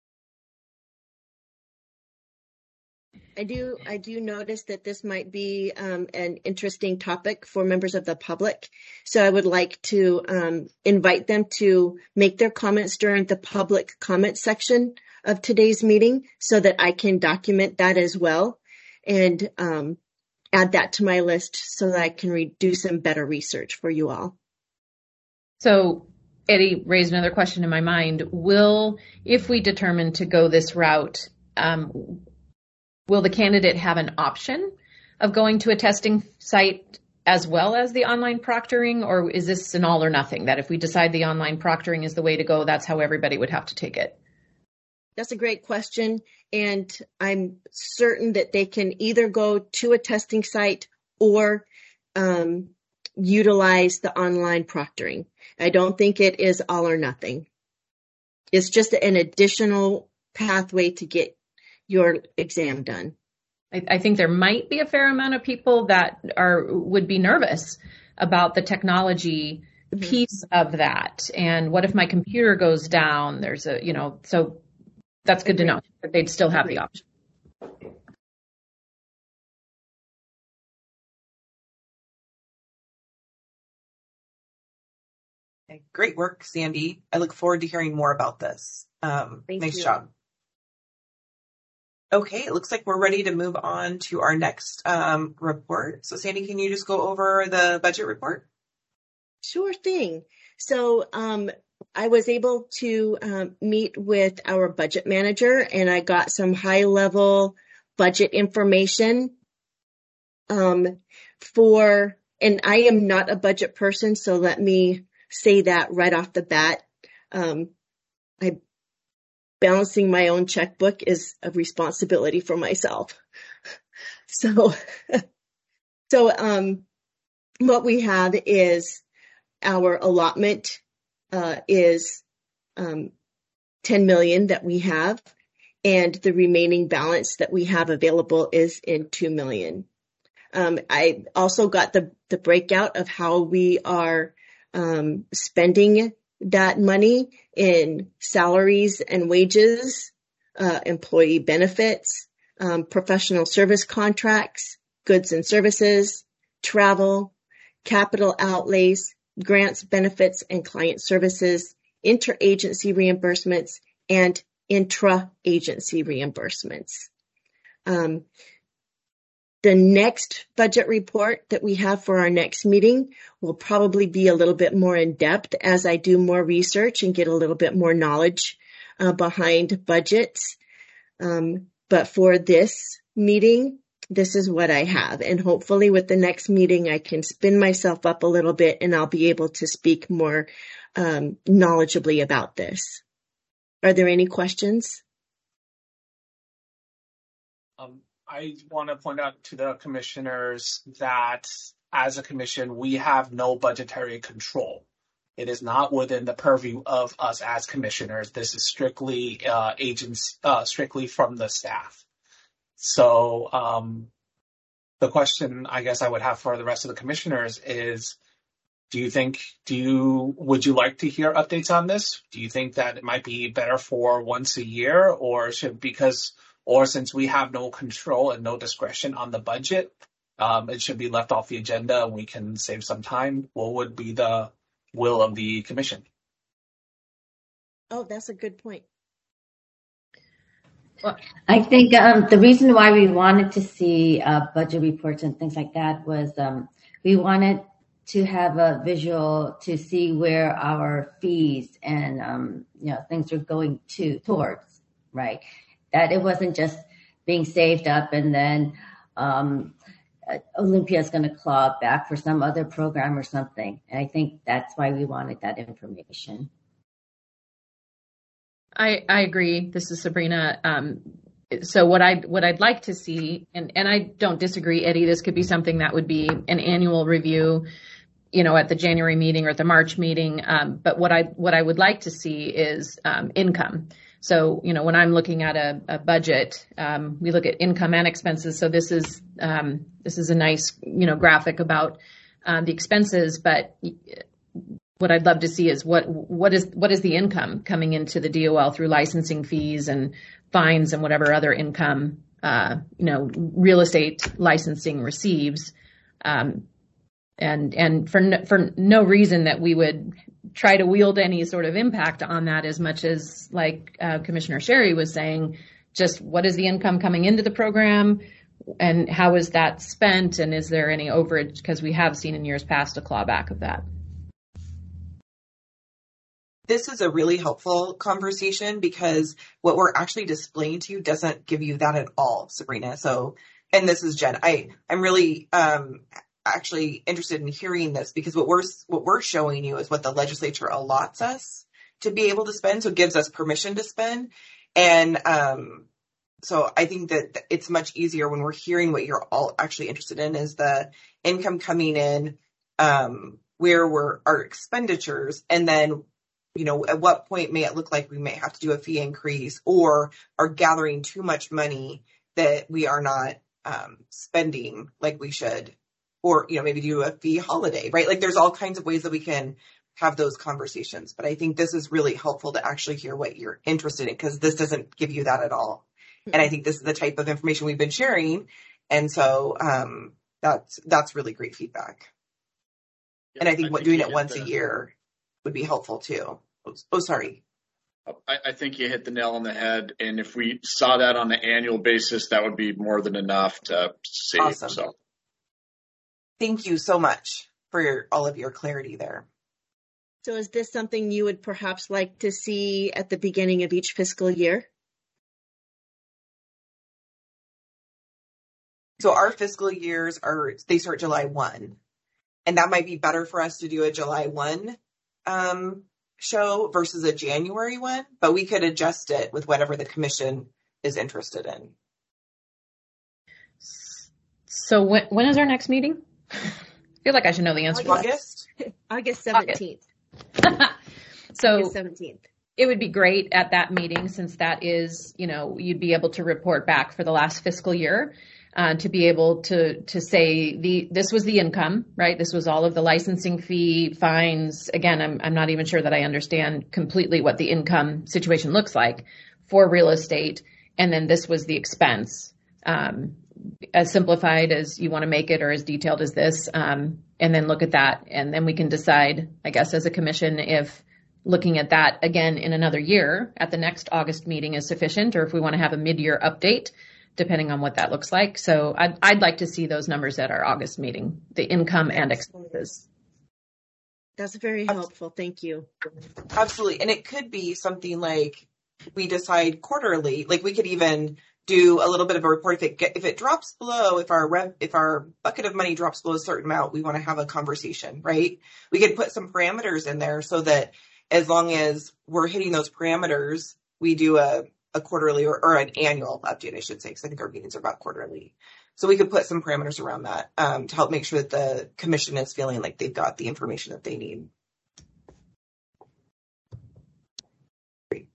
I do, I do notice that this might be um, an interesting topic for members of the public. So I would like to um, invite them to make their comments during the public comment section of today's meeting so that I can document that as well and um, add that to my list so that I can re- do some better research for you all. So Eddie raised another question in my mind. Will, if we determine to go this route, um, will the candidate have an option of going to a testing site as well as the online proctoring, or is this an all or nothing, that if we decide the online proctoring is the way to go, that's how everybody would have to take it? That's a great question, and I'm certain that they can either go to a testing site or um, utilize the online proctoring. I don't think it is all or nothing. It's just an additional pathway to get your exam done. I, I think there might be a fair amount of people that are would be nervous about the technology mm-hmm. piece of that. And what if my computer goes down? There's a, you know, so that's good Agreed. To know that they'd still have Agreed. The option. Okay, great work, Sandy. I look forward to hearing more about this. Um, Thank nice you. job. Okay, it looks like we're ready to move on to our next um, report. So Sandy, can you just go over the budget report? Sure thing. So um, I was able to um, meet with our budget manager, and I got some high-level budget information um, for, and I am not a budget person, so let me say that right off the bat. Um, I Balancing my own checkbook is a responsibility for myself. So, so um, what we have is our allotment uh, is um, ten million that we have, and the remaining balance that we have available is in two million. Um, I also got the, the breakout of how we are um, spending that money in salaries and wages, uh, employee benefits, um, professional service contracts, goods and services, travel, capital outlays, grants, benefits, and client services, interagency reimbursements, and intra-agency reimbursements. Um, the next budget report that we have for our next meeting will probably be a little bit more in depth as I do more research and get a little bit more knowledge uh, behind budgets. Um, but for this meeting, this is what I have. And hopefully with the next meeting, I can spin myself up a little bit and I'll be able to speak more um, knowledgeably about this. Are there any questions? Um, I want to point out to the commissioners that as a commission, we have no budgetary control. It is not within the purview of us as commissioners. This is strictly uh, agents, uh, strictly from the staff. So um, the question I guess I would have for the rest of the commissioners is, do you think, do you, would you like to hear updates on this? Do you think that it might be better for once a year, or should, because, or since we have no control and no discretion on the budget, um, it should be left off the agenda and we can save some time? What would be the will of the commission? Oh, that's a good point. Well, I think um, the reason why we wanted to see uh, budget reports and things like that was um, we wanted to have a visual to see where our fees and um, you know things are going to towards, right? That it wasn't just being saved up and then um, Olympia's going to claw back for some other program or something. And I think that's why we wanted that information. I, I agree. This is Sabrina. Um, so what I what I'd like to see, and, and I don't disagree, Eddie, this could be something that would be an annual review, you know, at the January meeting or at the March meeting. Um, but what I what I would like to see is um, income. So, you know, when I'm looking at a, a budget, um, we look at income and expenses. So this is um, this is a nice, you know, graphic about um, the expenses. But what I'd love to see is what what is what is the income coming into the D O L through licensing fees and fines and whatever other income, uh, you know, real estate licensing receives. Um, and and for no, for no reason that we would try to wield any sort of impact on that, as much as, like uh, Commissioner Sherry was saying, just what is the income coming into the program and how is that spent, and is there any overage, because we have seen in years past a clawback of that. This is a really helpful conversation because what we're actually displaying to you doesn't give you that at all, Sabrina. So, and this is Jen. I, I'm really um, actually interested in hearing this because what we're what we're showing you is what the legislature allots us to be able to spend, so it gives us permission to spend. And um, so I think that it's much easier when we're hearing what you're all actually interested in is the income coming in, um, where we're our expenditures, and then, you know, at what point may it look like we may have to do a fee increase or are gathering too much money that we are not um, spending like we should, or, you know, maybe do a fee holiday, right? Like there's all kinds of ways that we can have those conversations. But I think this is really helpful to actually hear what you're interested in, because this doesn't give you that at all. Mm-hmm. And I think this is the type of information we've been sharing. And so um, that's that's really great feedback. Yeah, and I think, I what, think doing it once the... a year would be helpful too. Oh, sorry. I, I think you hit the nail on the head. And if we saw that on an annual basis, that would be more than enough to save. Awesome. So. Thank you so much for your, all of your clarity there. So is this something you would perhaps like to see at the beginning of each fiscal year? So our fiscal years are, they start July first. And that might be better for us to do a July first um, show versus a January one, but we could adjust it with whatever the commission is interested in. So when when is our next meeting? I feel like I should know the answer. August? August seventeenth. So August seventeenth. It would be great at that meeting, since that is, you know, you'd be able to report back for the last fiscal year. Uh, to be able to to say the this was the income, right? This was all of the licensing fee, fines. Again, I'm I'm not even sure that I understand completely what the income situation looks like for real estate. And then this was the expense, um, as simplified as you want to make it or as detailed as this. Um, and then look at that, and then we can decide, I guess, as a commission, if looking at that again in another year at the next August meeting is sufficient, or if we want to have a mid-year update, depending on what that looks like. So I'd, I'd like to see those numbers at our August meeting, the income and expenses. That's very helpful. Thank you. Absolutely. And it could be something like we decide quarterly, like we could even do a little bit of a report. If it get, if it drops below, if our rev, if our bucket of money drops below a certain amount, we want to have a conversation, right? We could put some parameters in there so that as long as we're hitting those parameters, we do a, a quarterly or, or an annual update, I should say, because I think our meetings are about quarterly. So we could put some parameters around that um, to help make sure that the commission is feeling like they've got the information that they need. Great.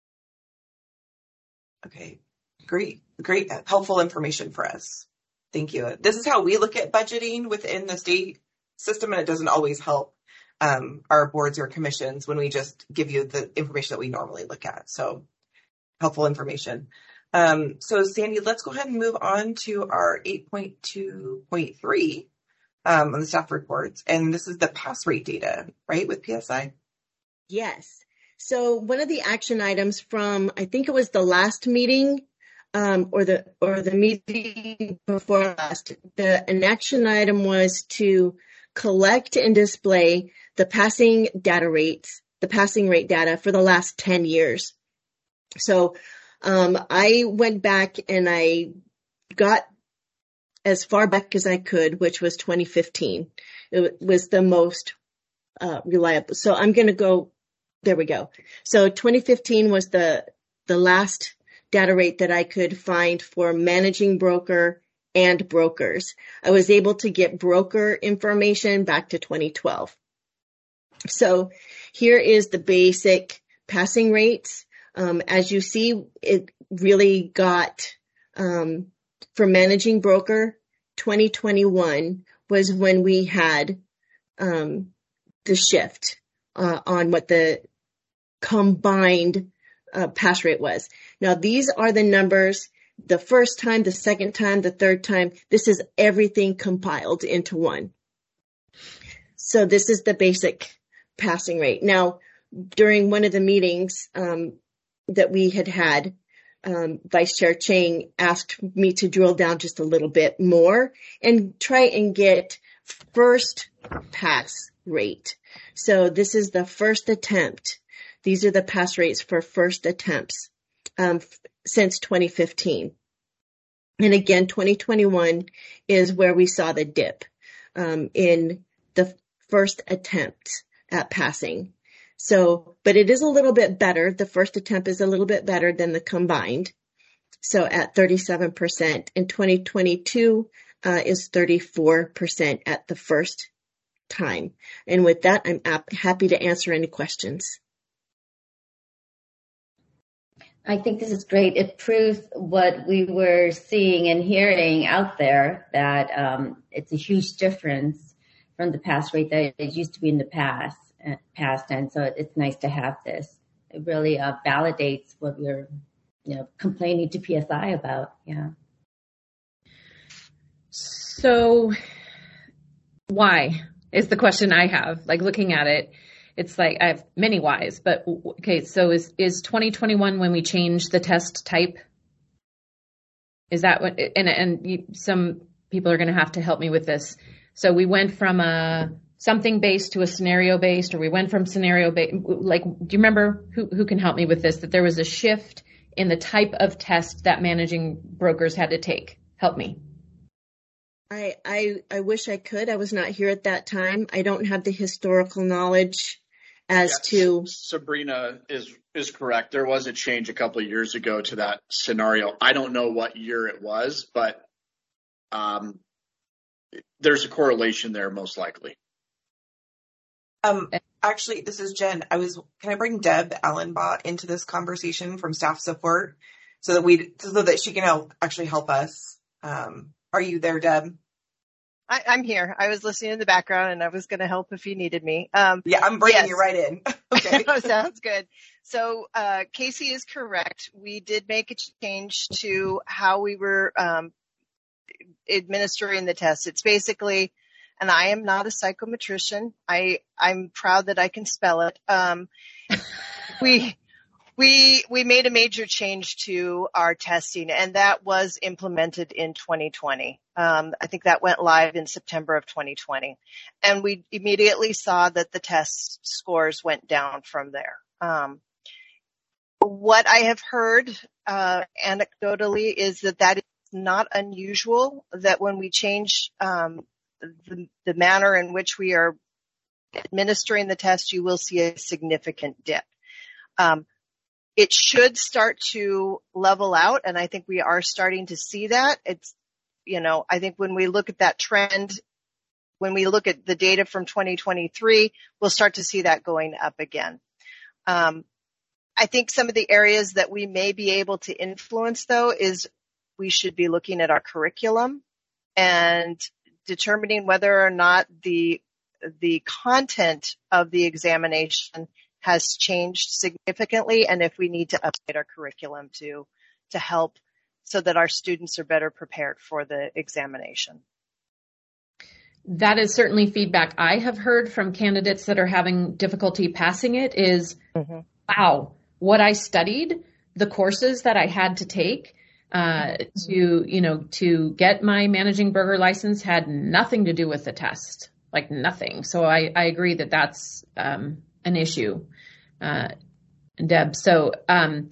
Okay, great, great, helpful information for us. Thank you. This is how we look at budgeting within the state system, and it doesn't always help um, our boards or commissions when we just give you the information that we normally look at. So helpful information. Um, so Sandy, let's go ahead and move on to our eight point two point three um, on the staff reports. And this is the pass rate data, right, with P S I? Yes. So one of the action items from, I think it was the last meeting um, or the or the meeting before last, the an action item was to collect and display the passing data rates, the passing rate data for the last ten years. So um, I went back and I got as far back as I could, which was twenty fifteen. It was the most uh, reliable. So I'm going to go, there we go. So twenty fifteen was the, the last data rate that I could find for managing broker and brokers. I was able to get broker information back to twenty twelve. So here is the basic passing rates. Um, as you see, it really got, um, for managing broker, twenty twenty-one was when we had, um, the shift, uh, on what the combined, uh, pass rate was. Now, these are the numbers, the first time, the second time, the third time. This is everything compiled into one. So this is the basic passing rate. Now, during one of the meetings, um, that we had had, um, Vice Chair Chang asked me to drill down just a little bit more and try and get first pass rate. So this is the first attempt. These are the pass rates for first attempts um, f- since twenty fifteen. And again, twenty twenty-one is where we saw the dip um, in the first attempt at passing. So, but it is a little bit better. The first attempt is a little bit better than the combined. So at thirty-seven percent. In twenty twenty-two uh, is thirty-four percent at the first time. And with that, I'm ap- happy to answer any questions. I think this is great. It proves what we were seeing and hearing out there, that um, it's a huge difference from the pass rate that it used to be in the past. past and so it's nice to have this. It really uh, validates what we're you know complaining to P S I about. Yeah. So why is the question I have. Like looking at it, it's like I have many whys, but okay, so is is twenty twenty-one when we changed the test type? Is that what, and and you, some people are going to have to help me with this. So we went from a something based to a scenario based, or we went from scenario based, like, do you remember, who, who can help me with this, that there was a shift in the type of test that managing brokers had to take? Help me. I, I, I wish I could. I was not here at that time. I don't have the historical knowledge as yes, to. Sabrina is, is correct. There was a change a couple of years ago to that scenario. I don't know what year it was, but um, there's a correlation there most likely. Um, actually, this is Jen. I was, can I bring Deb Allenbaugh into this conversation from staff support so that we, so that she can help, actually help us? Um, are you there, Deb? I, I'm here. I was listening in the background and I was going to help if you needed me. Um, yeah, I'm bringing yes. you right in. Okay. Oh, sounds good. So, uh, Casey is correct. We did make a change to how we were, um, administering the test. It's basically, and I am not a psychometrician. I, I'm proud that I can spell it. Um, we, we, we made a major change to our testing, and that was implemented in twenty twenty. Um, I think that went live in September of twenty twenty. And we immediately saw that the test scores went down from there. Um, what I have heard, uh, anecdotally is that that is not unusual, that when we change, um, the, the manner in which we are administering the test, you will see a significant dip. Um, it should start to level out, and I think we are starting to see that. It's, you know, I think when we look at that trend, when we look at the data from twenty twenty-three, we'll start to see that going up again. Um, I think some of the areas that we may be able to influence, though, is we should be looking at our curriculum and determining whether or not the the content of the examination has changed significantly, and if we need to update our curriculum to to help so that our students are better prepared for the examination. That is certainly feedback I have heard from candidates that are having difficulty passing it is, mm-hmm. wow, what I studied, the courses that I had to take uh, to, you know, to get my managing broker license had nothing to do with the test, like nothing. So I, I agree that that's um, an issue, uh, Deb. So um,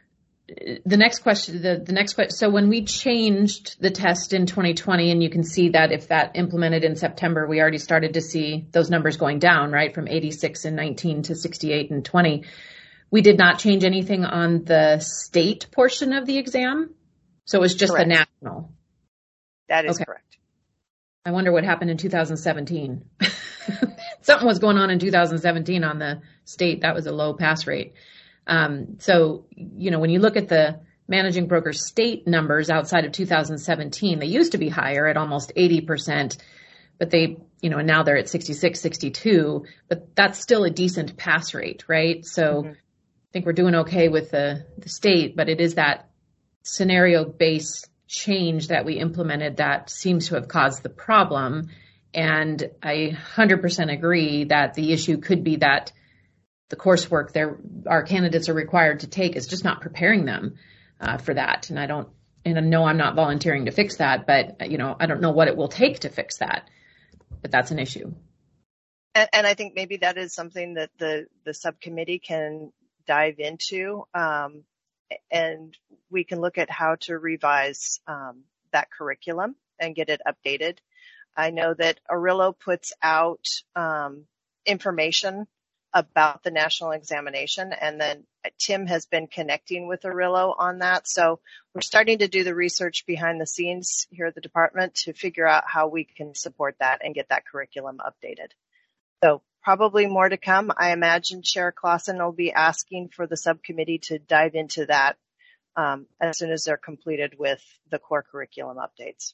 the next question, the, the next question. So when we changed the test in twenty twenty, and you can see that if that implemented in September, we already started to see those numbers going down, right, from eighty-six in nineteen to sixty-eight in twenty. We did not change anything on the state portion of the exam. So it was just correct. The national. That is okay. correct. I wonder what happened in two thousand seventeen. Something was going on in two thousand seventeen on the state. That was a low pass rate. Um, so, you know, when you look at the managing broker state numbers outside of two thousand seventeen, they used to be higher at almost eighty percent, but they, you know, now they're at sixty-six, sixty-two, but that's still a decent pass rate, right? So mm-hmm. I think we're doing okay with the, the state, but it is that scenario-based change that we implemented that seems to have caused the problem. And I one hundred percent agree that the issue could be that the coursework there our candidates are required to take is just not preparing them uh, for that. And I don't, and I know I'm not volunteering to fix that, but, you know, I don't know what it will take to fix that, but that's an issue. And, and I think maybe that is something that the, the subcommittee can dive into, um, and we can look at how to revise um, that curriculum and get it updated. I know that Orillo puts out um, information about the national examination, and then Tim has been connecting with Orillo on that. So we're starting to do the research behind the scenes here at the department to figure out how we can support that and get that curriculum updated. So probably more to come. I imagine Chair Clausen will be asking for the subcommittee to dive into that um, as soon as they're completed with the core curriculum updates.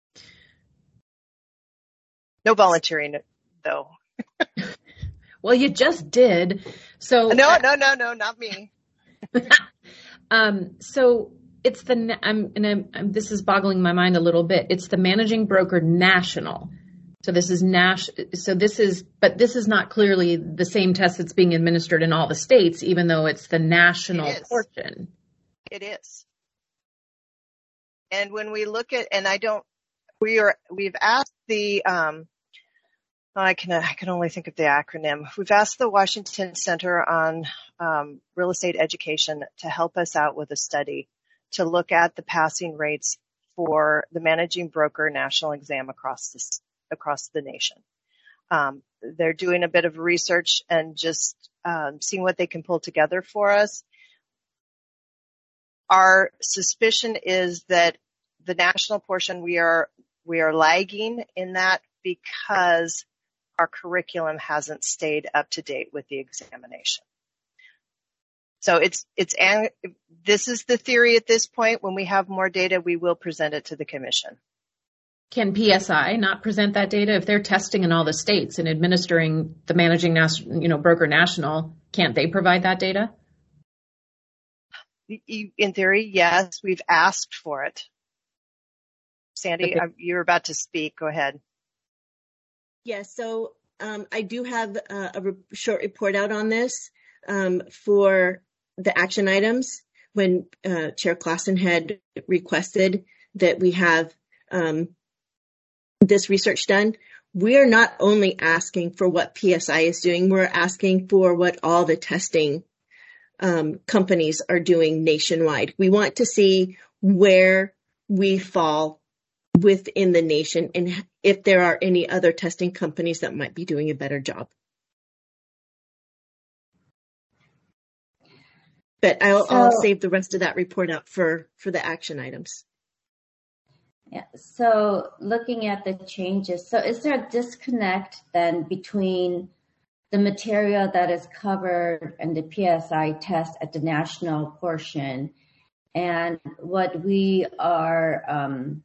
No volunteering, though. Well, you just did. So no, uh, no, no, no, not me. um, so it's the I'm and I'm, I'm, this is boggling my mind a little bit. It's the managing broker national. So this is Nash. So this is, but this is not clearly the same test that's being administered in all the states, even though it's the national it portion. It is. And when we look at, and I don't, we are, we've asked the, um, I can, I can only think of the acronym. We've asked the Washington Center on um, Real Estate Education to help us out with a study to look at the passing rates for the managing broker national exam across this, across the nation. Um, they're doing a bit of research and just um, seeing what they can pull together for us. Our suspicion is that the national portion, we are, we are lagging in that because our curriculum hasn't stayed up to date with the examination. So it's, it's, this is the theory at this point. When we have more data, we will present it to the commission. Can P S I not present that data if they're testing in all the states and administering the managing national, you know, broker national? Can't they provide that data? In theory, yes. We've asked for it. Sandy, okay. You're about to speak. Go ahead. Yes, so um, I do have uh, a re- short report out on this um, for the action items when uh, Chair Clausen had requested that we have um, this research done. We are not only asking for what P S I is doing, we're asking for what all the testing um, companies are doing nationwide. We want to see where we fall within the nation and if there are any other testing companies that might be doing a better job. But I'll, So, I'll save the rest of that report up for, for the action items. yeah, so looking at the changes, so is there a disconnect then between the material that is covered in the P S I test at the national portion and what we are, um,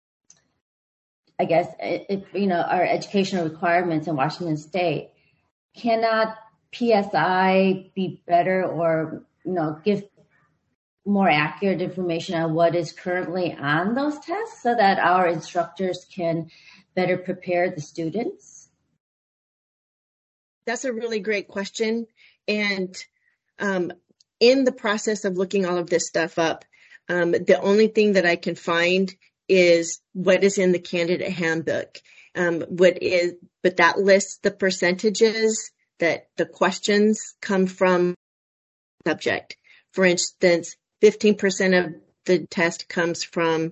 I guess, if, you know, our educational requirements in Washington State? Cannot P S I be better or, you know, give more accurate information on what is currently on those tests so that our instructors can better prepare the students? That's a really great question. And um, in the process of looking all of this stuff up, um, the only thing that I can find is what is in the candidate handbook. Um, what is, but that lists the percentages that the questions come from subject. For instance, fifteen percent of the test comes from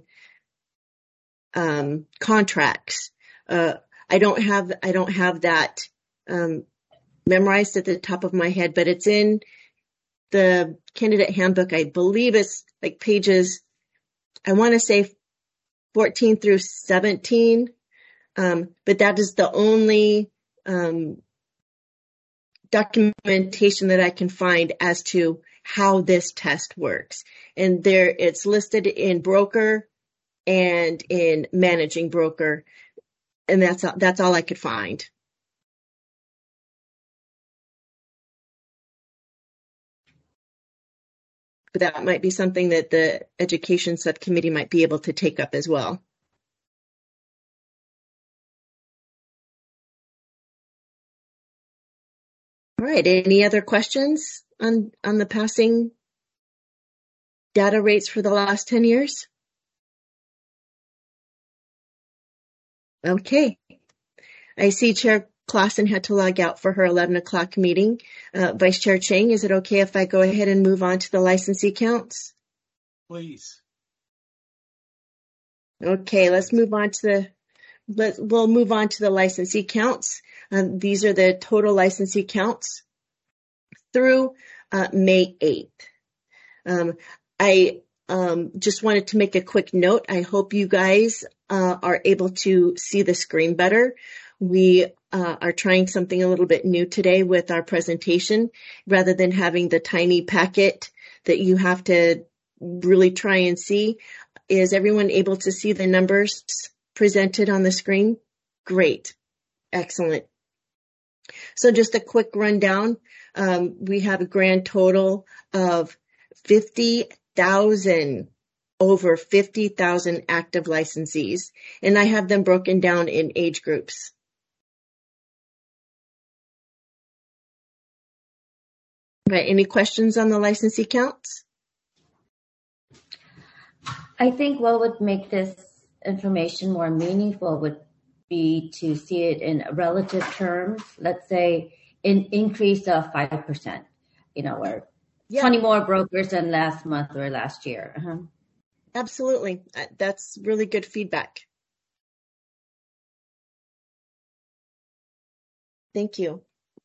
um, contracts. Uh, I don't have I don't have that um, memorized at the top of my head, but it's in the candidate handbook. I believe it's like pages, I want to say fourteen through seventeen, um, but that is the only um, documentation that I can find as to how this test works. And there it's listed in broker and in managing broker. And that's, that's all I could find. But that might be something that the education subcommittee might be able to take up as well. All right, any other questions on, on the passing data rates for the last ten years? Okay. I see Chair Clausen had to log out for her eleven o'clock meeting. Uh, Vice Chair Chang, is it okay if I go ahead and move on to the licensee counts? Please. Okay, let's move on to the, let, we'll move on to the licensee counts. Um, these are the total licensee counts through uh, May eighth. Um, I um, just wanted to make a quick note. I hope you guys uh, are able to see the screen better. We uh, are trying something a little bit new today with our presentation. Rather than having the tiny packet that you have to really try and see, is everyone able to see the numbers presented on the screen? Great. Excellent. So just a quick rundown. Um, we have a grand total of fifty thousand, over fifty thousand active licensees, and I have them broken down in age groups. Right, any questions on the licensee counts? I think what would make this information more meaningful would be to see it in relative terms. Let's say an increase of five percent, you know, or yeah. twenty more brokers than last month or last year. Uh-huh. Absolutely. That's really good feedback. Thank you.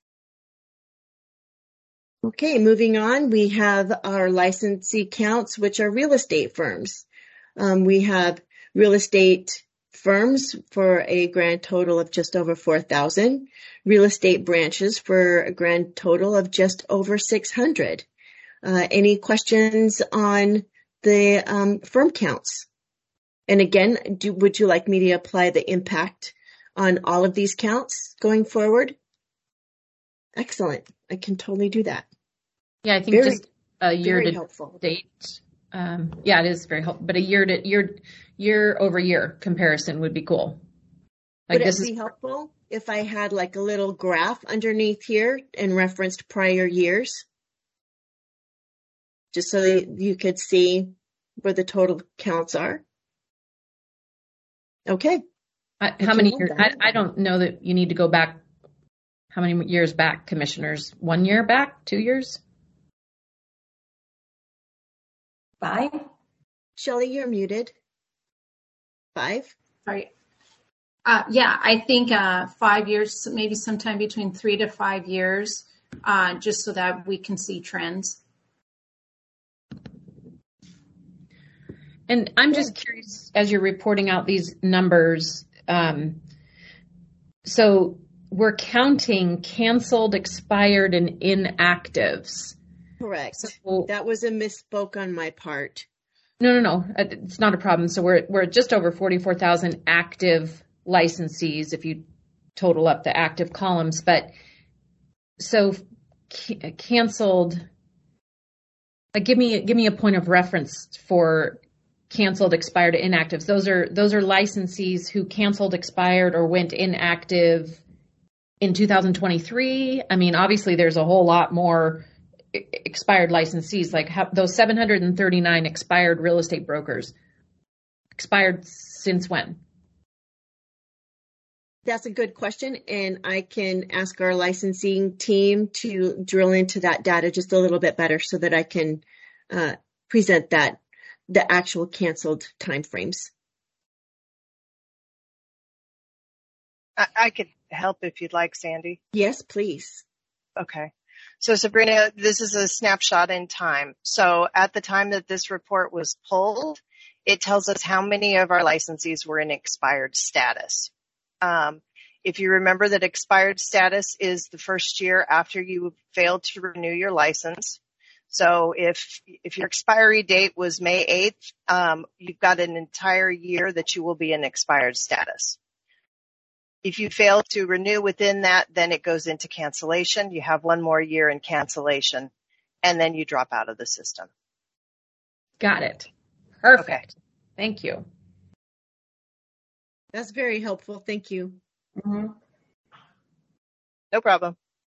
Okay, moving on, we have our licensee counts, which are real estate firms. Um, we have real estate firms for a grand total of just over four thousand, real estate branches for a grand total of just over six hundred. Uh, any questions on the um, firm counts? And again, do, would you like me to apply the impact on all of these counts going forward? Excellent. I can totally do that. Yeah, I think very, just a year to helpful. date. Um, yeah, it is very helpful. But a year to year year over year comparison would be cool. Like Would this it be is helpful if I had like a little graph underneath here and referenced prior years? Just so that you could see where the total counts are. Okay. I, I how can many hold years? that. I, I don't know that you need to go back. How many years back, commissioners? One year back? Two years? Five? Shelley, you're muted. Five? Right. Uh, yeah, I think uh, five years, maybe sometime between three to five years, uh, just so that we can see trends. And I'm just curious, as you're reporting out these numbers, um, so we're counting canceled, expired, and inactives. Correct. So, That was a misspoke on my part. no, no, no, it's not a problem. So we're we're just over forty-four thousand active licensees if you total up the active columns. But so ca- canceled. Uh, give me give me a point of reference for canceled, expired, inactives. Those are those are licensees who canceled, expired, or went inactive in two thousand twenty-three. I mean, obviously, there's a whole lot more expired licensees, like how, those seven hundred thirty-nine expired real estate brokers. Expired since when? That's a good question, and I can ask our licensing team to drill into that data just a little bit better so that I can uh, present that, the actual canceled timeframes. I, I could help if you'd like, Sandy. Yes, please. Okay. So Sabrina, this is a snapshot in time. So at the time that this report was pulled, it tells us how many of our licensees were in expired status. Um, if you remember that expired status is the first year after you failed to renew your license. So if, if your expiry date was May eighth, um, you've got an entire year that you will be in expired status. If you fail to renew within that, then it goes into cancellation. You have one more year in cancellation, and then you drop out of the system. Got it. Perfect. Okay. Thank you. That's very helpful. Thank you. Mm-hmm. No problem.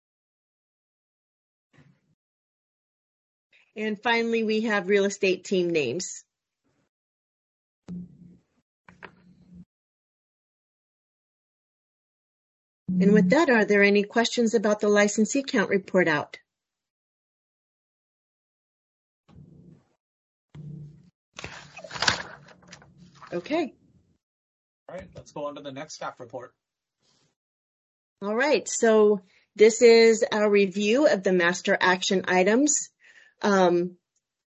And finally, we have real estate team names. And with that, are there any questions about the licensee count report out? Okay. All right, let's go on to the next staff report. All right. So this is our review of the master action items. Um,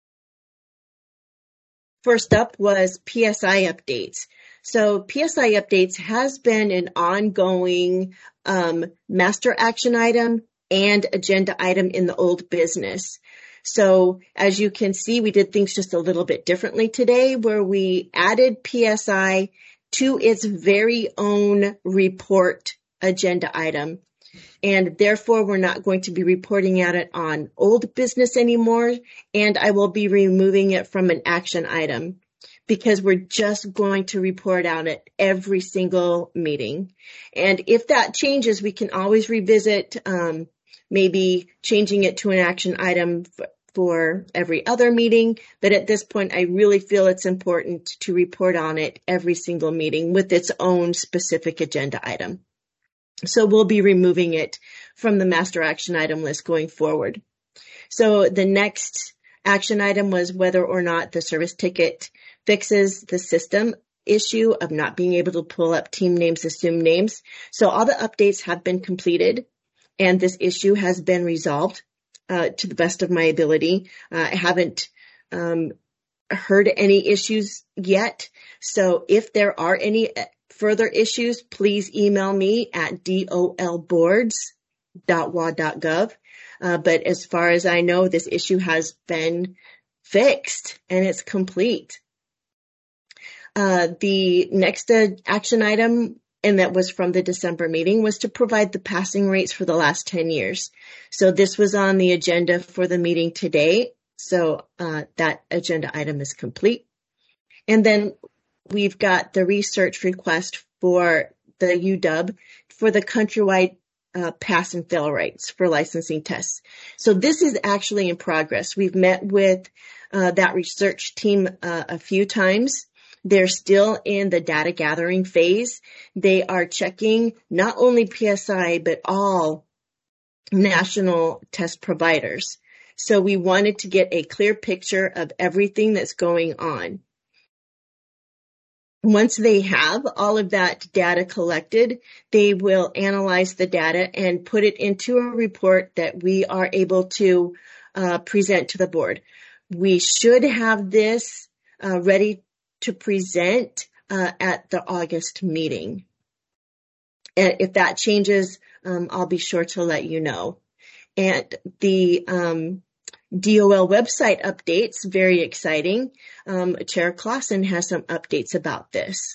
first up was P S I updates. So P S I updates has been an ongoing um, master action item and agenda item in the old business. So as you can see, we did things just a little bit differently today, where we added P S I to its very own report agenda item. And therefore, we're not going to be reporting at it on old business anymore. And I will be removing it from an action item, because we're just going to report on it every single meeting. And if that changes, we can always revisit, um, maybe changing it to an action item for, for every other meeting. But at this point, I really feel it's important to report on it every single meeting with its own specific agenda item. So we'll be removing it from the master action item list going forward. So the next action item was whether or not the service ticket fixes the system issue of not being able to pull up team names, assumed names. So all the updates have been completed, and this issue has been resolved uh, to the best of my ability. Uh, I haven't um, heard any issues yet. So if there are any further issues, please email me at dolboards dot w a dot gov. Uh, but as far as I know, this issue has been fixed and it's complete. Uh, the next uh, action item, and that was from the December meeting, was to provide the passing rates for the last ten years. So this was on the agenda for the meeting today. So uh, that agenda item is complete. And then we've got the research request for the U W for the countrywide uh, pass and fail rates for licensing tests. So this is actually in progress. We've met with uh, that research team uh, a few times. They're still in the data gathering phase. They are checking not only P S I, but all national test providers. So we wanted to get a clear picture of everything that's going on. Once they have all of that data collected, they will analyze the data and put it into a report that we are able to uh, present to the board. We should have this uh, ready to present uh, at the August meeting. And if that changes, um, I'll be sure to let you know. And the um, D O L website updates, very exciting. Um, Chair Clausen has some updates about this.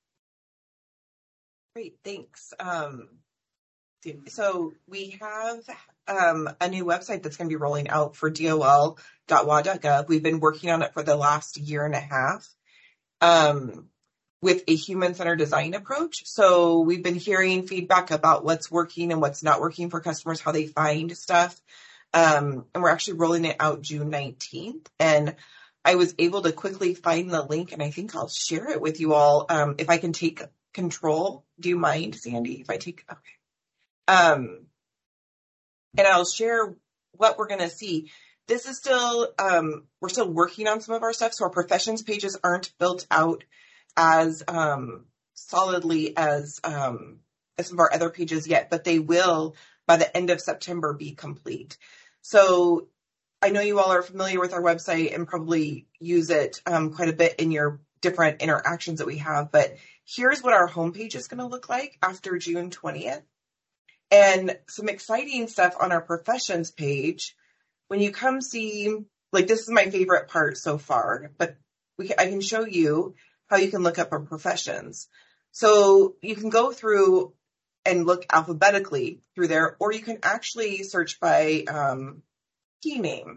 Great, thanks. Um, so we have um, a new website that's going to be rolling out for D O L dot W A dot gov. We've been working on it for the last year and a half um, with a human-centered design approach. So we've been hearing feedback about what's working and what's not working for customers, how they find stuff. Um, and we're actually rolling it out June nineteenth. And I was able to quickly find the link, and I think I'll share it with you all. Um, if I can take control, do you mind, Sandy, if I take, okay. Um, and I'll share what we're going to see. This is still, um, we're still working on some of our stuff. So our professions pages aren't built out as, um, solidly as, um, as some of our other pages yet, but they will by the end of September be complete. So I know you all are familiar with our website and probably use it um, quite a bit in your different interactions that we have, but here's what our homepage is going to look like after June twentieth. And some exciting stuff on our professions page. When you come see, like this is my favorite part so far, but we can, I can show you how you can look up our professions. So you can go through and look alphabetically through there, or you can actually search by um, key name.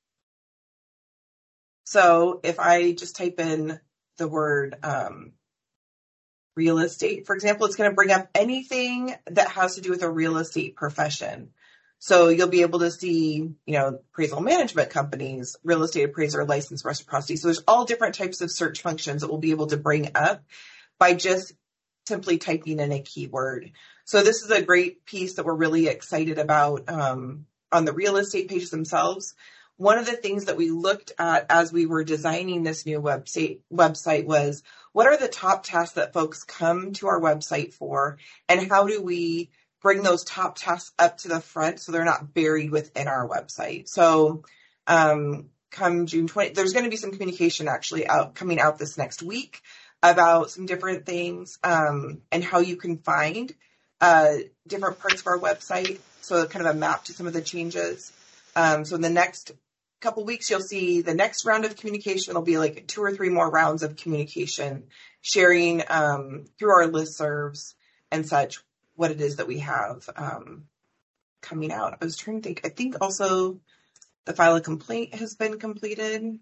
So if I just type in the word um, real estate, for example, it's going to bring up anything that has to do with a real estate profession. So you'll be able to see, you know, appraisal management companies, real estate appraiser, licensed reciprocity. So there's all different types of search functions that we'll be able to bring up by just simply typing in a keyword. So this is a great piece that we're really excited about um, on the real estate pages themselves. One of the things that we looked at as we were designing this new website website was, what are the top tasks that folks come to our website for, and how do we bring those top tasks up to the front so they're not buried within our website? So um, come June twentieth, there's going to be some communication actually out coming out this next week about some different things um, and how you can find uh, different parts of our website. So kind of a map to some of the changes. Um, so in the next couple weeks, you'll see the next round of communication will be like two or three more rounds of communication, sharing um, through our listservs and such what it is that we have um, coming out. I was trying to think, I think also the file a complaint has been completed.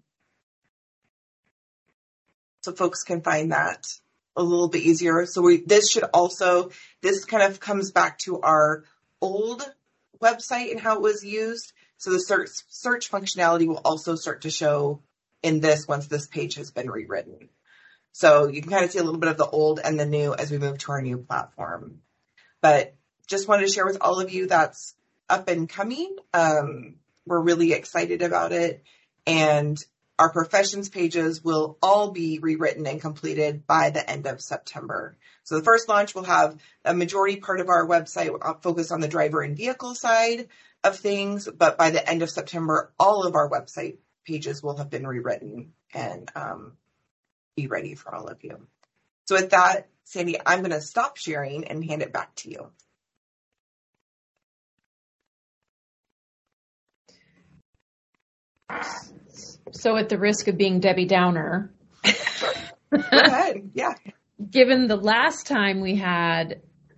So folks can find that a little bit easier. So we, this should also, this kind of comes back to our old website and how it was used. So the search, search functionality will also start to show in this once this page has been rewritten. So you can kind of see a little bit of the old and the new as we move to our new platform. But just wanted to share with all of you that's up and coming. Um, we're really excited about it. And our professions pages will all be rewritten and completed by the end of September. So the first launch will have a majority part of our website focused on the driver and vehicle side of things, but by the end of September, all of our website pages will have been rewritten and um, be ready for all of you. So with that, Sandy, I'm going to stop sharing and hand it back to you. So at the risk of being Debbie Downer, Sure. Go ahead. Yeah. Given the last time we had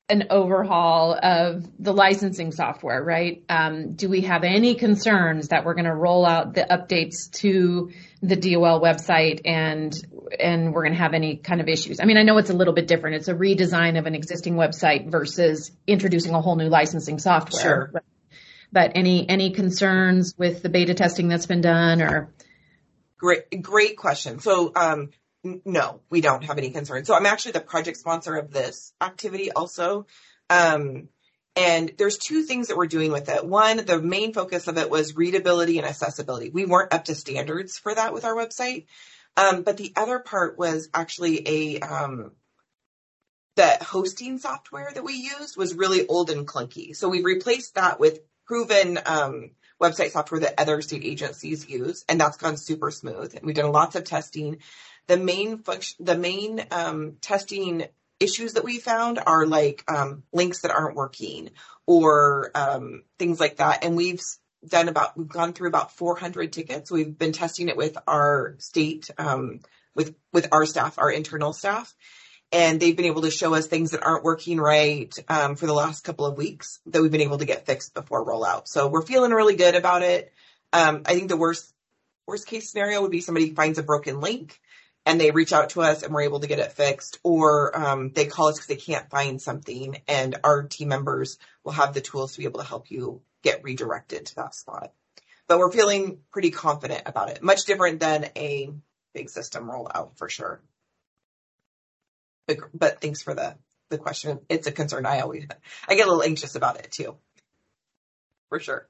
an overhaul of the licensing software, right? Um, do we have any concerns that we're going to roll out the updates to the D O L website and and we're going to have any kind of issues? I mean, I know it's a little bit different. It's a redesign of an existing website versus introducing a whole new licensing software. Sure. But, but any any concerns with the beta testing that's been done or? Great, great question. So, um, no, we don't have any concerns. So I'm actually the project sponsor of this activity also. Um, and there's two things that we're doing with it. One, the main focus of it was readability and accessibility. We weren't up to standards for that with our website. Um, but the other part was actually a, um, the hosting software that we used was really old and clunky. So we've replaced that with proven, um, website software that other state agencies use. And that's gone super smooth. And we've done lots of testing. The main function, the main um, testing issues that we found are like um, links that aren't working or um, things like that. And we've done about, we've gone through about four hundred tickets. We've been testing it with our state, um, with with our staff, our internal staff, and they've been able to show us things that aren't working right um, for the last couple of weeks that we've been able to get fixed before rollout. So we're feeling really good about it. Um, I think the worst worst case scenario would be somebody finds a broken link and they reach out to us and we're able to get it fixed, or um, they call us because they can't find something, and our team members will have the tools to be able to help you get redirected to that spot. But we're feeling pretty confident about it. Much different than a big system rollout for sure. But, but thanks for the, the question. It's a concern. I always, I get a little anxious about it too, for sure.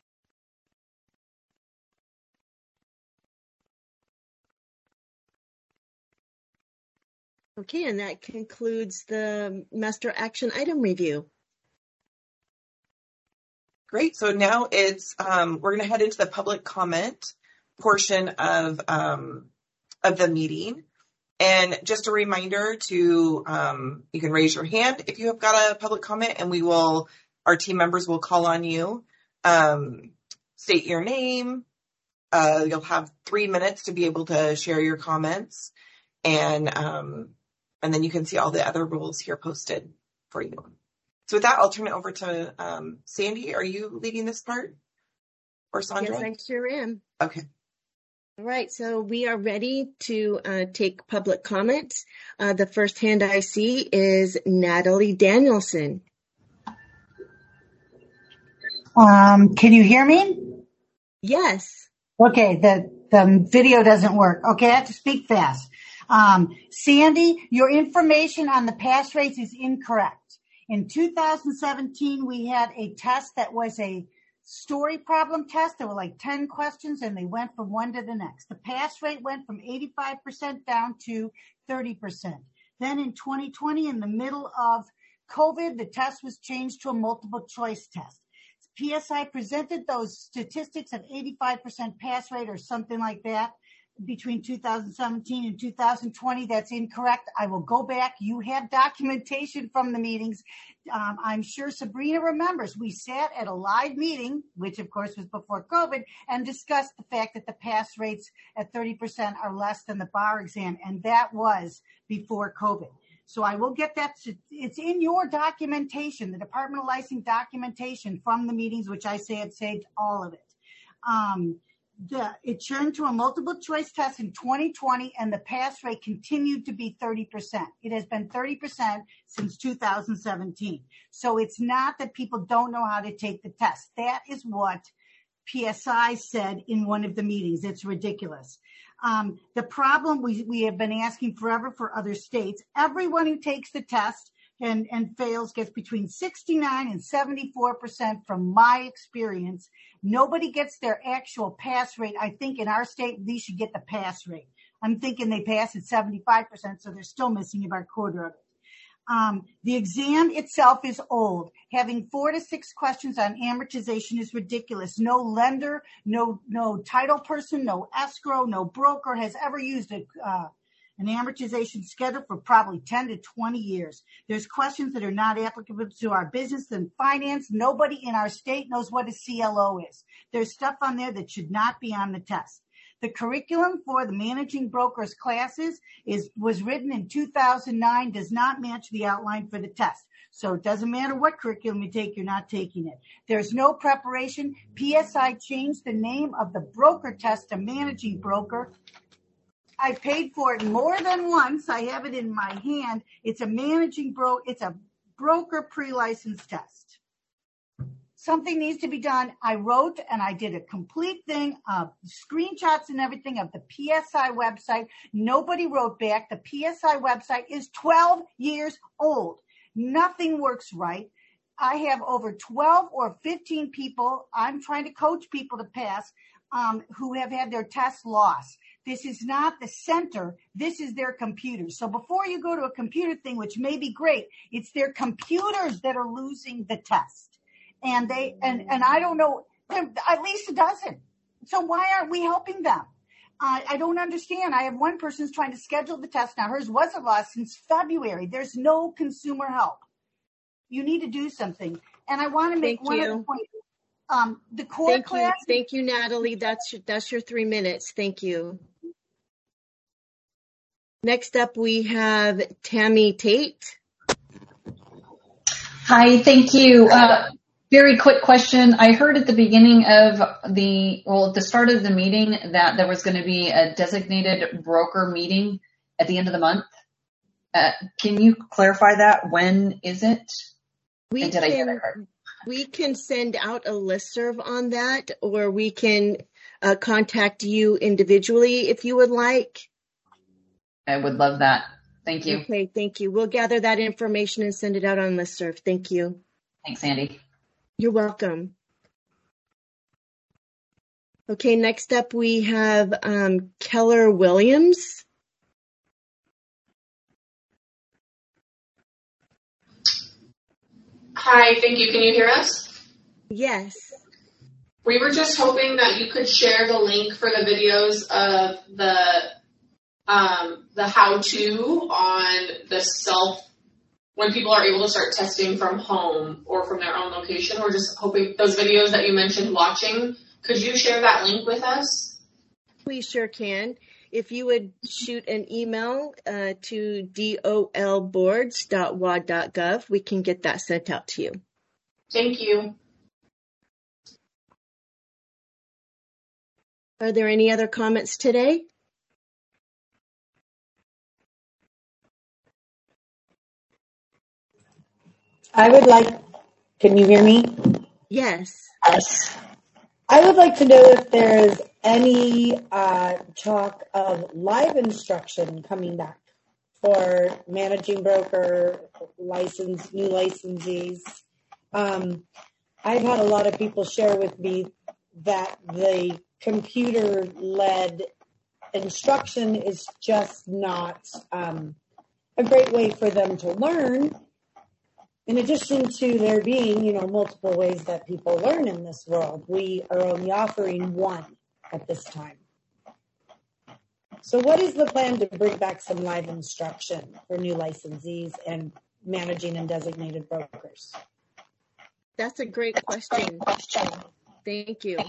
Okay, and that concludes the master action item review. Great. So now it's um, we're going to head into the public comment portion of um, of the meeting. And just a reminder to um, you can raise your hand if you have got a public comment, and we will our team members will call on you. Um, state your name. Uh, you'll have three minutes to be able to share your comments, and um, and then you can see all the other rules here posted for you. So with that, I'll turn it over to um, Sandy. Are you leading this part? Or Sandra? Yes, I sure am. Okay. All right, so we are ready to uh, take public comments. Uh, the first hand I see is Natalie Danielson. Um, can you hear me? Yes. Okay, the, the video doesn't work. Okay, I have to speak fast. Um, Sandy, your information on the pass rates is incorrect. In two thousand seventeen, we had a test that was a story problem test. There were like ten questions and they went from one to the next. The pass rate went from eighty-five percent down to thirty percent. Then in twenty twenty, in the middle of COVID, the test was changed to a multiple choice test. P S I presented those statistics of eighty-five percent pass rate or something like that between two thousand seventeen and two thousand twenty. That's incorrect. I will go back. You have documentation from the meetings. Um, I'm sure Sabrina remembers we sat at a live meeting, which of course was before COVID, and discussed the fact that the pass rates at thirty percent are less than the bar exam. And that was before COVID. So I will get that. To, it's in your documentation, the Department of Licensing documentation from the meetings, which I say had saved all of it. Um, The, it turned to a multiple choice test in twenty twenty, and the pass rate continued to be thirty percent. It has been thirty percent since two thousand seventeen. So it's not that people don't know how to take the test. That is what P S I said in one of the meetings. It's ridiculous. Um, the problem we, we have been asking forever for other states, everyone who takes the test and, and fails gets between sixty-nine and seventy-four percent from my experience. Nobody gets their actual pass rate. I think in our state, we should get the pass rate. I'm thinking they pass at seventy-five percent, so they're still missing about a quarter of it. Um, the exam itself is old. Having four to six questions on amortization is ridiculous. No lender, no, no title person, no escrow, no broker has ever used a, uh, an amortization schedule for probably ten to twenty years. There's questions that are not applicable to our business and finance. Nobody in our state knows what a C L O is. There's stuff on there that should not be on the test. The curriculum for the managing brokers classes is was written in two thousand nine, does not match the outline for the test. So it doesn't matter what curriculum you take, you're not taking it. There's no preparation. P S I changed the name of the broker test to managing broker. I paid for it more than once. I have it in my hand. It's a managing bro, it's a broker pre-license test. Something needs to be done. I wrote and I did a complete thing of screenshots and everything of the P S I website. Nobody wrote back. The P S I website is twelve years old. Nothing works right. I have over twelve or fifteen people. I'm trying to coach people to pass um, who have had their tests lost. This is not the center. This is their computers. So before you go to a computer thing, which may be great, it's their computers that are losing the test. And they, and, and I don't know, at least a dozen. So why aren't we helping them? Uh, I don't understand. I have one person who's trying to schedule the test now. Hers wasn't lost since February. There's no consumer help. You need to do something. And I want to make Thank one you. other point. Um, the core Thank class. you. Thank you, Natalie. That's your, that's your three minutes. Thank you. Next up, we have Tammy Tate. Hi, thank you. Uh, very quick question. I heard at the beginning of the, well, at the start of the meeting that there was going to be a designated broker meeting at the end of the month. Uh, can you clarify that? When is it? We and did can, I get it right? We can send out a listserv on that, or we can uh, contact you individually if you would like. I would love that. Thank you. Okay, thank you. We'll gather that information and send it out on listserv. Thank you. Thanks, Andy. You're welcome. Okay, next up we have um, Keller Williams. Hi, thank you. Can you hear us? Yes. We were just hoping that you could share the link for the videos of the um, the how-to on the self, when people are able to start testing from home or from their own location. We're just hoping those videos that you mentioned watching, could you share that link with us? We sure can. If you would shoot an email uh, to dolboards dot w a d dot gov, we can get that sent out to you. Thank you. Are there any other comments today? I would like, can you hear me? Yes. Yes. I would like to know if there is any uh, talk of live instruction coming back for managing broker, license, new licensees. Um, I've had a lot of people share with me that the computer-led instruction is just not um, a great way for them to learn. In addition to there being, you know, multiple ways that people learn in this world, we are only offering one at this time. So what is the plan to bring back some live instruction for new licensees and managing and designated brokers? That's a great question. Thank you.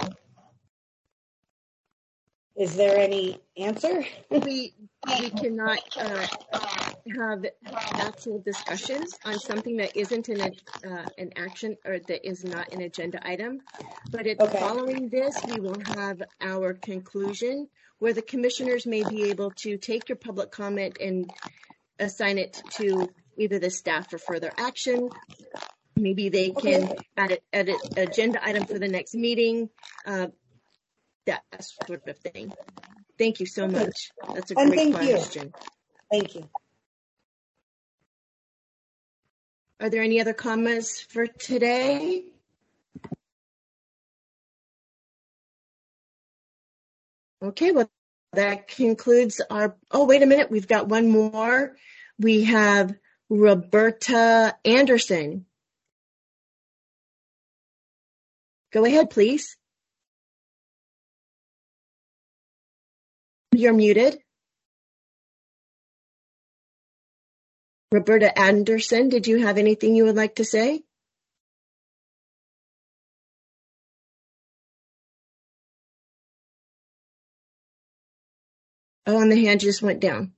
Is there any answer? we we cannot uh, have actual discussions on something that isn't an uh, an action or that is not an agenda item. But it's Okay. Following this, we will have our conclusion where the commissioners may be able to take your public comment and assign it to either the staff for further action. Maybe they can Okay. add an add an agenda item for the next meeting. Uh, that sort of thing. Thank you so Okay. much. That's a And great thank you. question. Thank you. Are there any other comments for today? Okay, well, that concludes our, oh, wait a minute. We've got one more. We have Roberta Anderson. Go ahead, please. You're muted. Roberta Anderson, did you have anything you would like to say? Oh, and the hand just went down.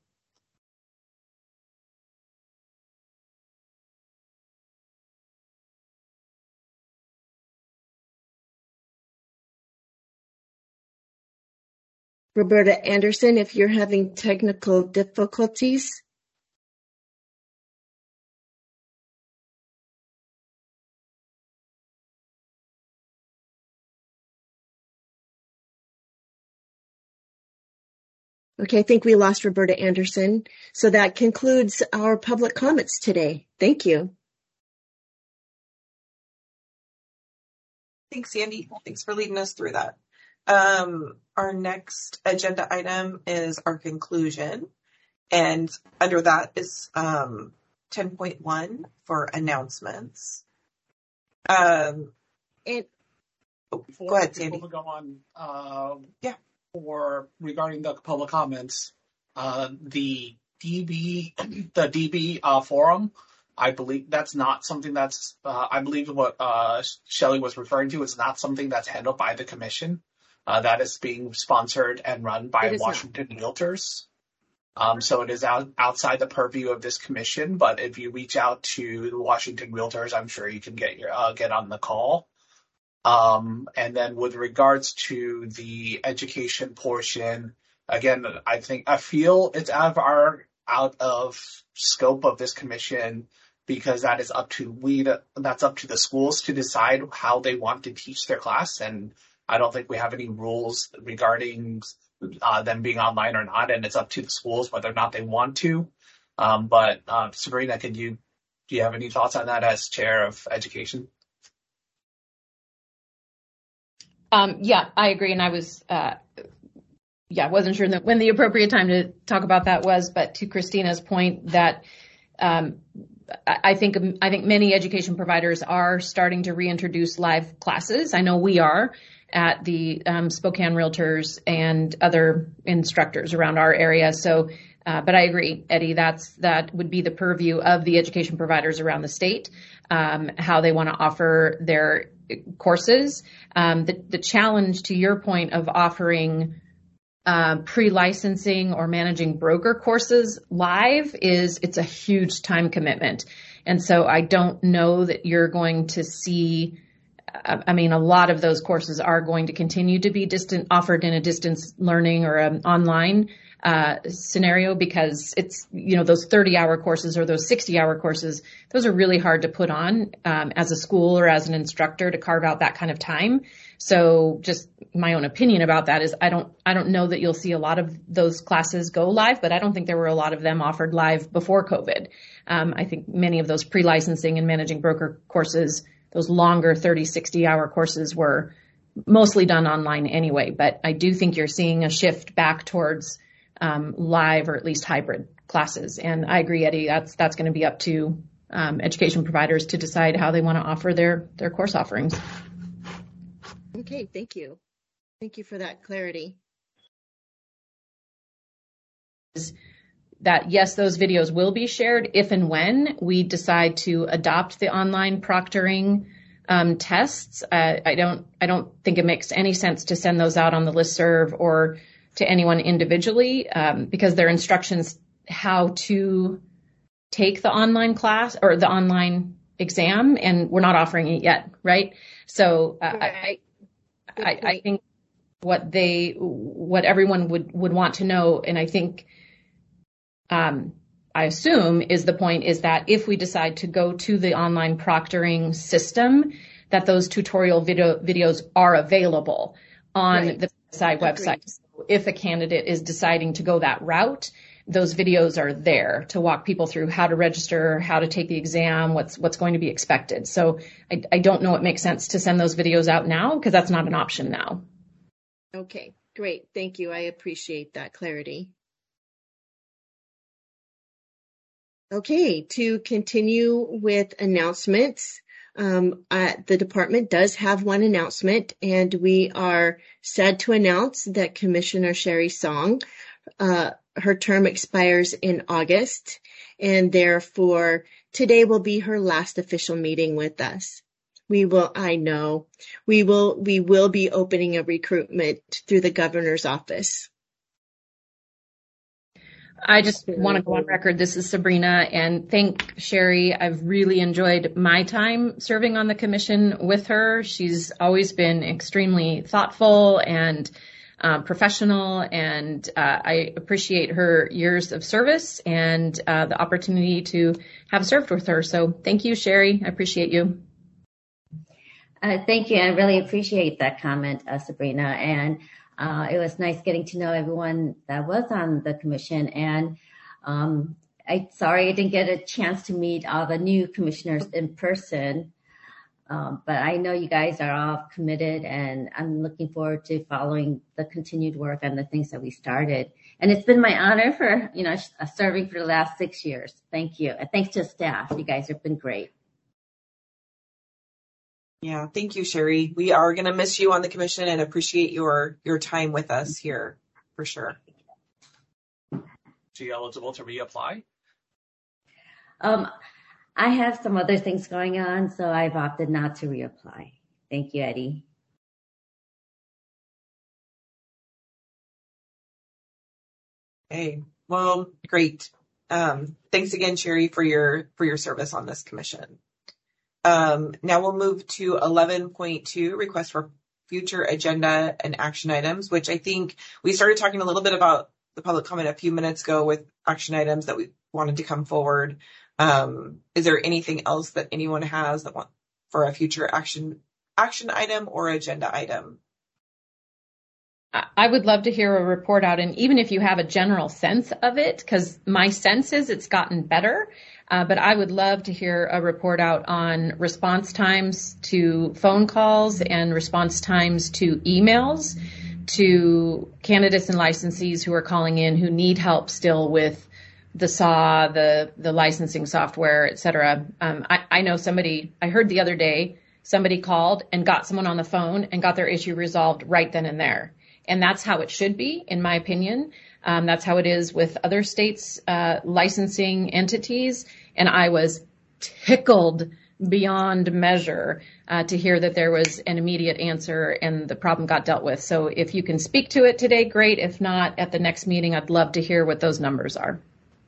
Roberta Anderson, if you're having technical difficulties. Okay, I think we lost Roberta Anderson. So that concludes our public comments today. Thank you. Thanks, Sandy. Thanks for leading us through that. Um, our next agenda item is our conclusion. And under that is um, ten point one for announcements. Um, and oh, Before go ahead, Sandy. Before we go on, uh, yeah. For regarding the public comments, uh, the D B, the D B uh, forum, I believe that's not something that's, uh, I believe what uh, Shelley was referring to is not something that's handled by the commission. Uh, that is being sponsored and run by Washington not. Realtors. Um, so it is out, outside the purview of this commission, but if you reach out to the Washington Realtors, I'm sure you can get your uh, get on the call. Um, and then with regards to the education portion, again, I think I feel it's out of our out of scope of this commission because that is up to we to, that's up to the schools to decide how they want to teach their class, and I don't think we have any rules regarding uh, them being online or not, and it's up to the schools whether or not they want to. Um, but uh, Sabrina, could you do you have any thoughts on that as chair of education? Um, yeah, I agree. And I was, uh, yeah, wasn't sure that when the appropriate time to talk about that was, but to Christina's point that, um, I think, I think many education providers are starting to reintroduce live classes. I know we are at the, um, Spokane Realtors and other instructors around our area. So, uh, but I agree, Eddie, that's, that would be the purview of the education providers around the state, um, how they want to offer their courses. Um, the, the challenge to your point of offering uh, pre-licensing or managing broker courses live is it's a huge time commitment. And so I don't know that you're going to see, I mean, a lot of those courses are going to continue to be distant, offered in a distance learning or an online uh, scenario because it's, you know, those thirty hour courses or those sixty hour courses, those are really hard to put on um, as a school or as an instructor to carve out that kind of time. So just my own opinion about that is I don't, I don't know that you'll see a lot of those classes go live, but I don't think there were a lot of them offered live before COVID. Um, I think many of those pre-licensing and managing broker courses, those longer thirty, sixty hour courses were mostly done online anyway, but I do think you're seeing a shift back towards um, live or at least hybrid classes. And I agree, Eddie, that's, that's going to be up to um, education providers to decide how they want to offer their, their course offerings. Okay, thank you. Thank you for that clarity. That yes, those videos will be shared if and when we decide to adopt the online proctoring um, tests. Uh, I don't, I don't think it makes any sense to send those out on the listserv or to anyone individually um, because there are instructions how to take the online class or the online exam, and we're not offering it yet, right? So uh, right. I, I, I think what they, what everyone would would want to know, and I think. Um, I assume is the point is that if we decide to go to the online proctoring system, that those tutorial video videos are available on right. the P S I website. So if a candidate is deciding to go that route, those videos are there to walk people through how to register, how to take the exam, what's what's going to be expected. So I, I don't know it makes sense to send those videos out now because that's not an option now. Okay, great. Thank you. I appreciate that clarity. Okay, to continue with announcements, um, uh, the department does have one announcement, and we are sad to announce that Commissioner Sherry Song, uh, her term expires in August, and therefore today will be her last official meeting with us. We will, I know, we will, we will be opening a recruitment through the governor's office. I just want to go on record. This is Sabrina, and thank Sherry. I've really enjoyed my time serving on the commission with her. She's always been extremely thoughtful and uh, professional, and uh, I appreciate her years of service and uh, the opportunity to have served with her. So thank you, Sherry. I appreciate you. Uh, thank you. I really appreciate that comment, uh, Sabrina. And uh, it was nice getting to know everyone that was on the commission. And um, I sorry I didn't get a chance to meet all the new commissioners in person. Um, but I know you guys are all committed, and I'm looking forward to following the continued work on the things that we started. And it's been my honor for, you know, serving for the last six years. Thank you. And thanks to staff. You guys have been great. Yeah, thank you, Sherry. We are going to miss you on the commission and appreciate your your time with us here for sure. She eligible to reapply? Um, I have some other things going on, so I've opted not to reapply. Thank you, Eddie. Hey, well, great. Um, thanks again, Sherry, for your for your service on this commission. Um, now we'll move to eleven point two, request for future agenda and action items, which I think we started talking a little bit about the public comment a few minutes ago with action items that we wanted to come forward. Um, is there anything else that anyone has that want for a future action action item or agenda item? I would love to hear a report out, and even if you have a general sense of it, because my sense is it's gotten better, uh, but I would love to hear a report out on response times to phone calls and response times to emails to candidates and licensees who are calling in who need help still with the S A W, the, the licensing software, et cetera. Um, I, I know somebody, I heard the other day, somebody called and got someone on the phone and got their issue resolved right then and there. And that's how it should be, in my opinion. Um, that's how it is with other states' uh, licensing entities. And I was tickled beyond measure uh, to hear that there was an immediate answer and the problem got dealt with. So if you can speak to it today, great. If not, at the next meeting, I'd love to hear what those numbers are.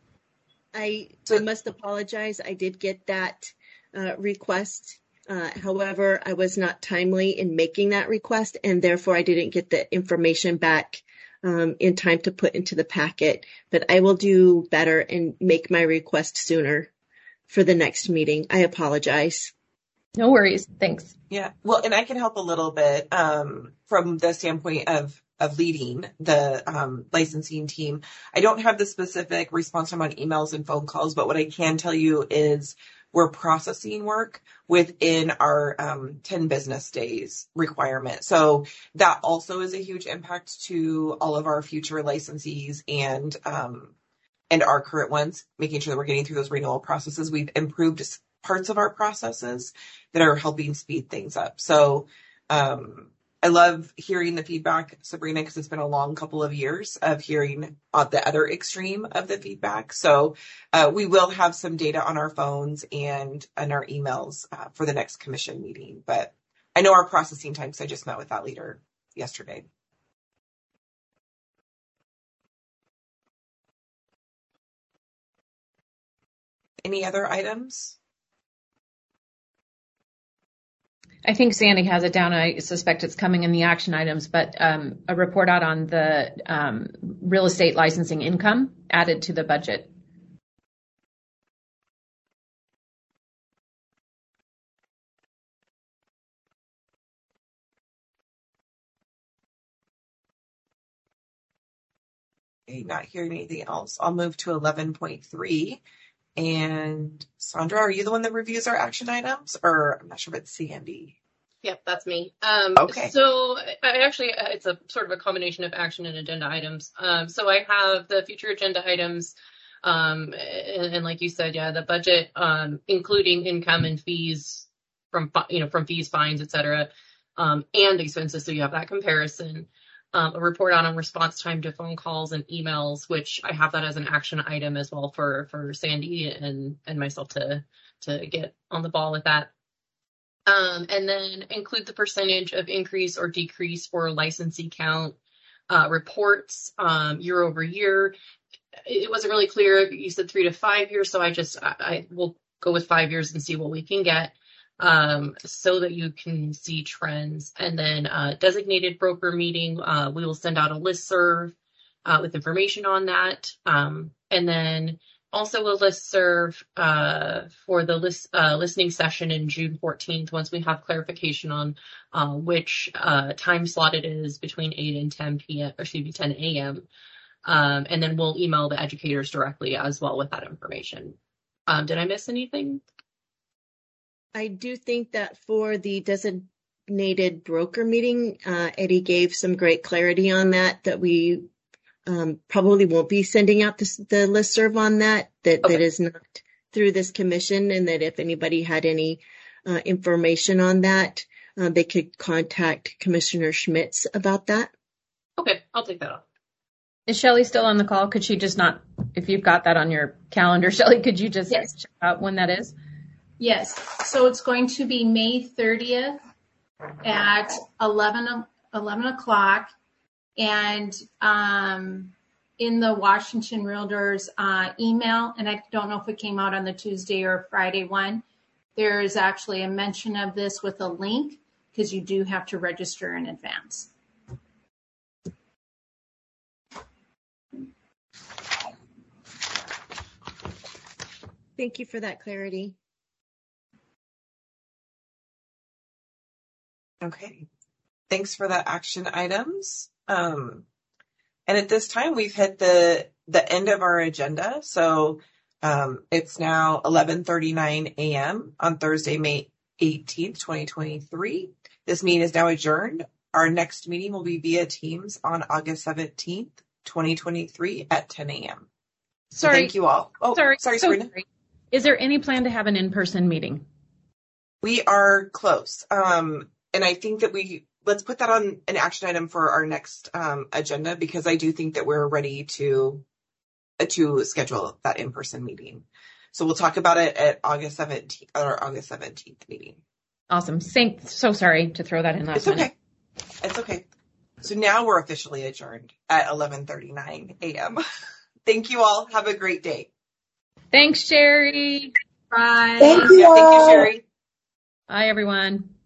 I, I must apologize. I did get that uh, request. Uh, however, I was not timely in making that request, and therefore I didn't get the information back um, in time to put into the packet. But I will do better and make my request sooner for the next meeting. I apologize. No worries. Thanks. Yeah. Well, and I can help a little bit um, from the standpoint of of leading the um, licensing team. I don't have the specific response time on emails and phone calls, but what I can tell you is we're processing work within our um, ten business days requirement. So that also is a huge impact to all of our future licensees and um, and our current ones, making sure that we're getting through those renewal processes. We've improved parts of our processes that are helping speed things up. So um, I love hearing the feedback, Sabrina, because it's been a long couple of years of hearing on the other extreme of the feedback. So uh, we will have some data on our phones and on our emails uh, for the next commission meeting. But I know our processing times, I just met with that leader yesterday. Any other items? I think Sandy has it down. I suspect it's coming in the action items, but um, a report out on the um, real estate licensing income added to the budget. Okay, not hearing anything else. I'll move to eleven point three. And Sandra, are you the one that reviews our action items? Or I'm not sure if it's Sandy. Yep, that's me. Um, okay. So I actually, it's a sort of a combination of action and agenda items. Um, so I have the future agenda items. Um, and, and like you said, yeah, the budget, um, including income and fees from, you know, from fees, fines, et cetera, um, and expenses. So you have that comparison. Um, a report on, on response time to phone calls and emails, which I have that as an action item as well for, for Sandy and, and myself to, to get on the ball with that. Um, and then include the percentage of increase or decrease for licensee count, uh, reports, um, year over year. it wasn't really clear. You said three to five years, so I just I, I will go with five years and see what we can get, um, so that you can see trends. And then uh, designated broker meeting, uh, we will send out a listserv uh, with information on that, um, and then also a listserv uh, for the list, uh, listening session in June fourteenth. Once we have clarification on uh, which uh, time slot it is between eight and ten p.m. or excuse me, ten a.m. Um, and then we'll email the educators directly as well with that information. Um, did I miss anything? I do think that for the designated broker meeting, uh, Eddie gave some great clarity on that, that we um, probably won't be sending out this, the listserv on that, that, Okay. that is not through this commission, and that if anybody had any uh, information on that, uh, they could contact Commissioner Schmitz about that. Okay, I'll take that off. Is Shelley still on the call? Could she just not, if you've got that on your calendar, Shelley, could you just Yes. check out when that is? Yes, so it's going to be May thirtieth at eleven, eleven o'clock. And um, in the Washington Realtors uh, email, and I don't know if it came out on the Tuesday or Friday one, there is actually a mention of this with a link, because you do have to register in advance. Thank you for that clarity. Okay. Thanks for the action items. Um, and at this time, we've hit the the end of our agenda. So um, it's now eleven thirty-nine a.m. on Thursday, May eighteenth, twenty twenty-three. This meeting is now adjourned. Our next meeting will be via Teams on August seventeenth, twenty twenty-three at ten a.m. So Sorry. thank you all. Oh, sorry. sorry, so Sabrina. sorry. Is there any plan to have an in-person meeting? We are close. Um, and I think that we, let's put that on an action item for our next um, agenda, because I do think that we're ready to, uh, to schedule that in-person meeting. So we'll talk about it at August seventeenth, or August seventeenth meeting. Awesome. Thank, so sorry to throw that in last It's minute. okay. It's okay. So now we're officially adjourned at eleven thirty-nine a.m. Thank you all. Have a great day. Thanks, Sherry. Bye. Thank you Yeah, thank you, all. Sherry. Bye, everyone.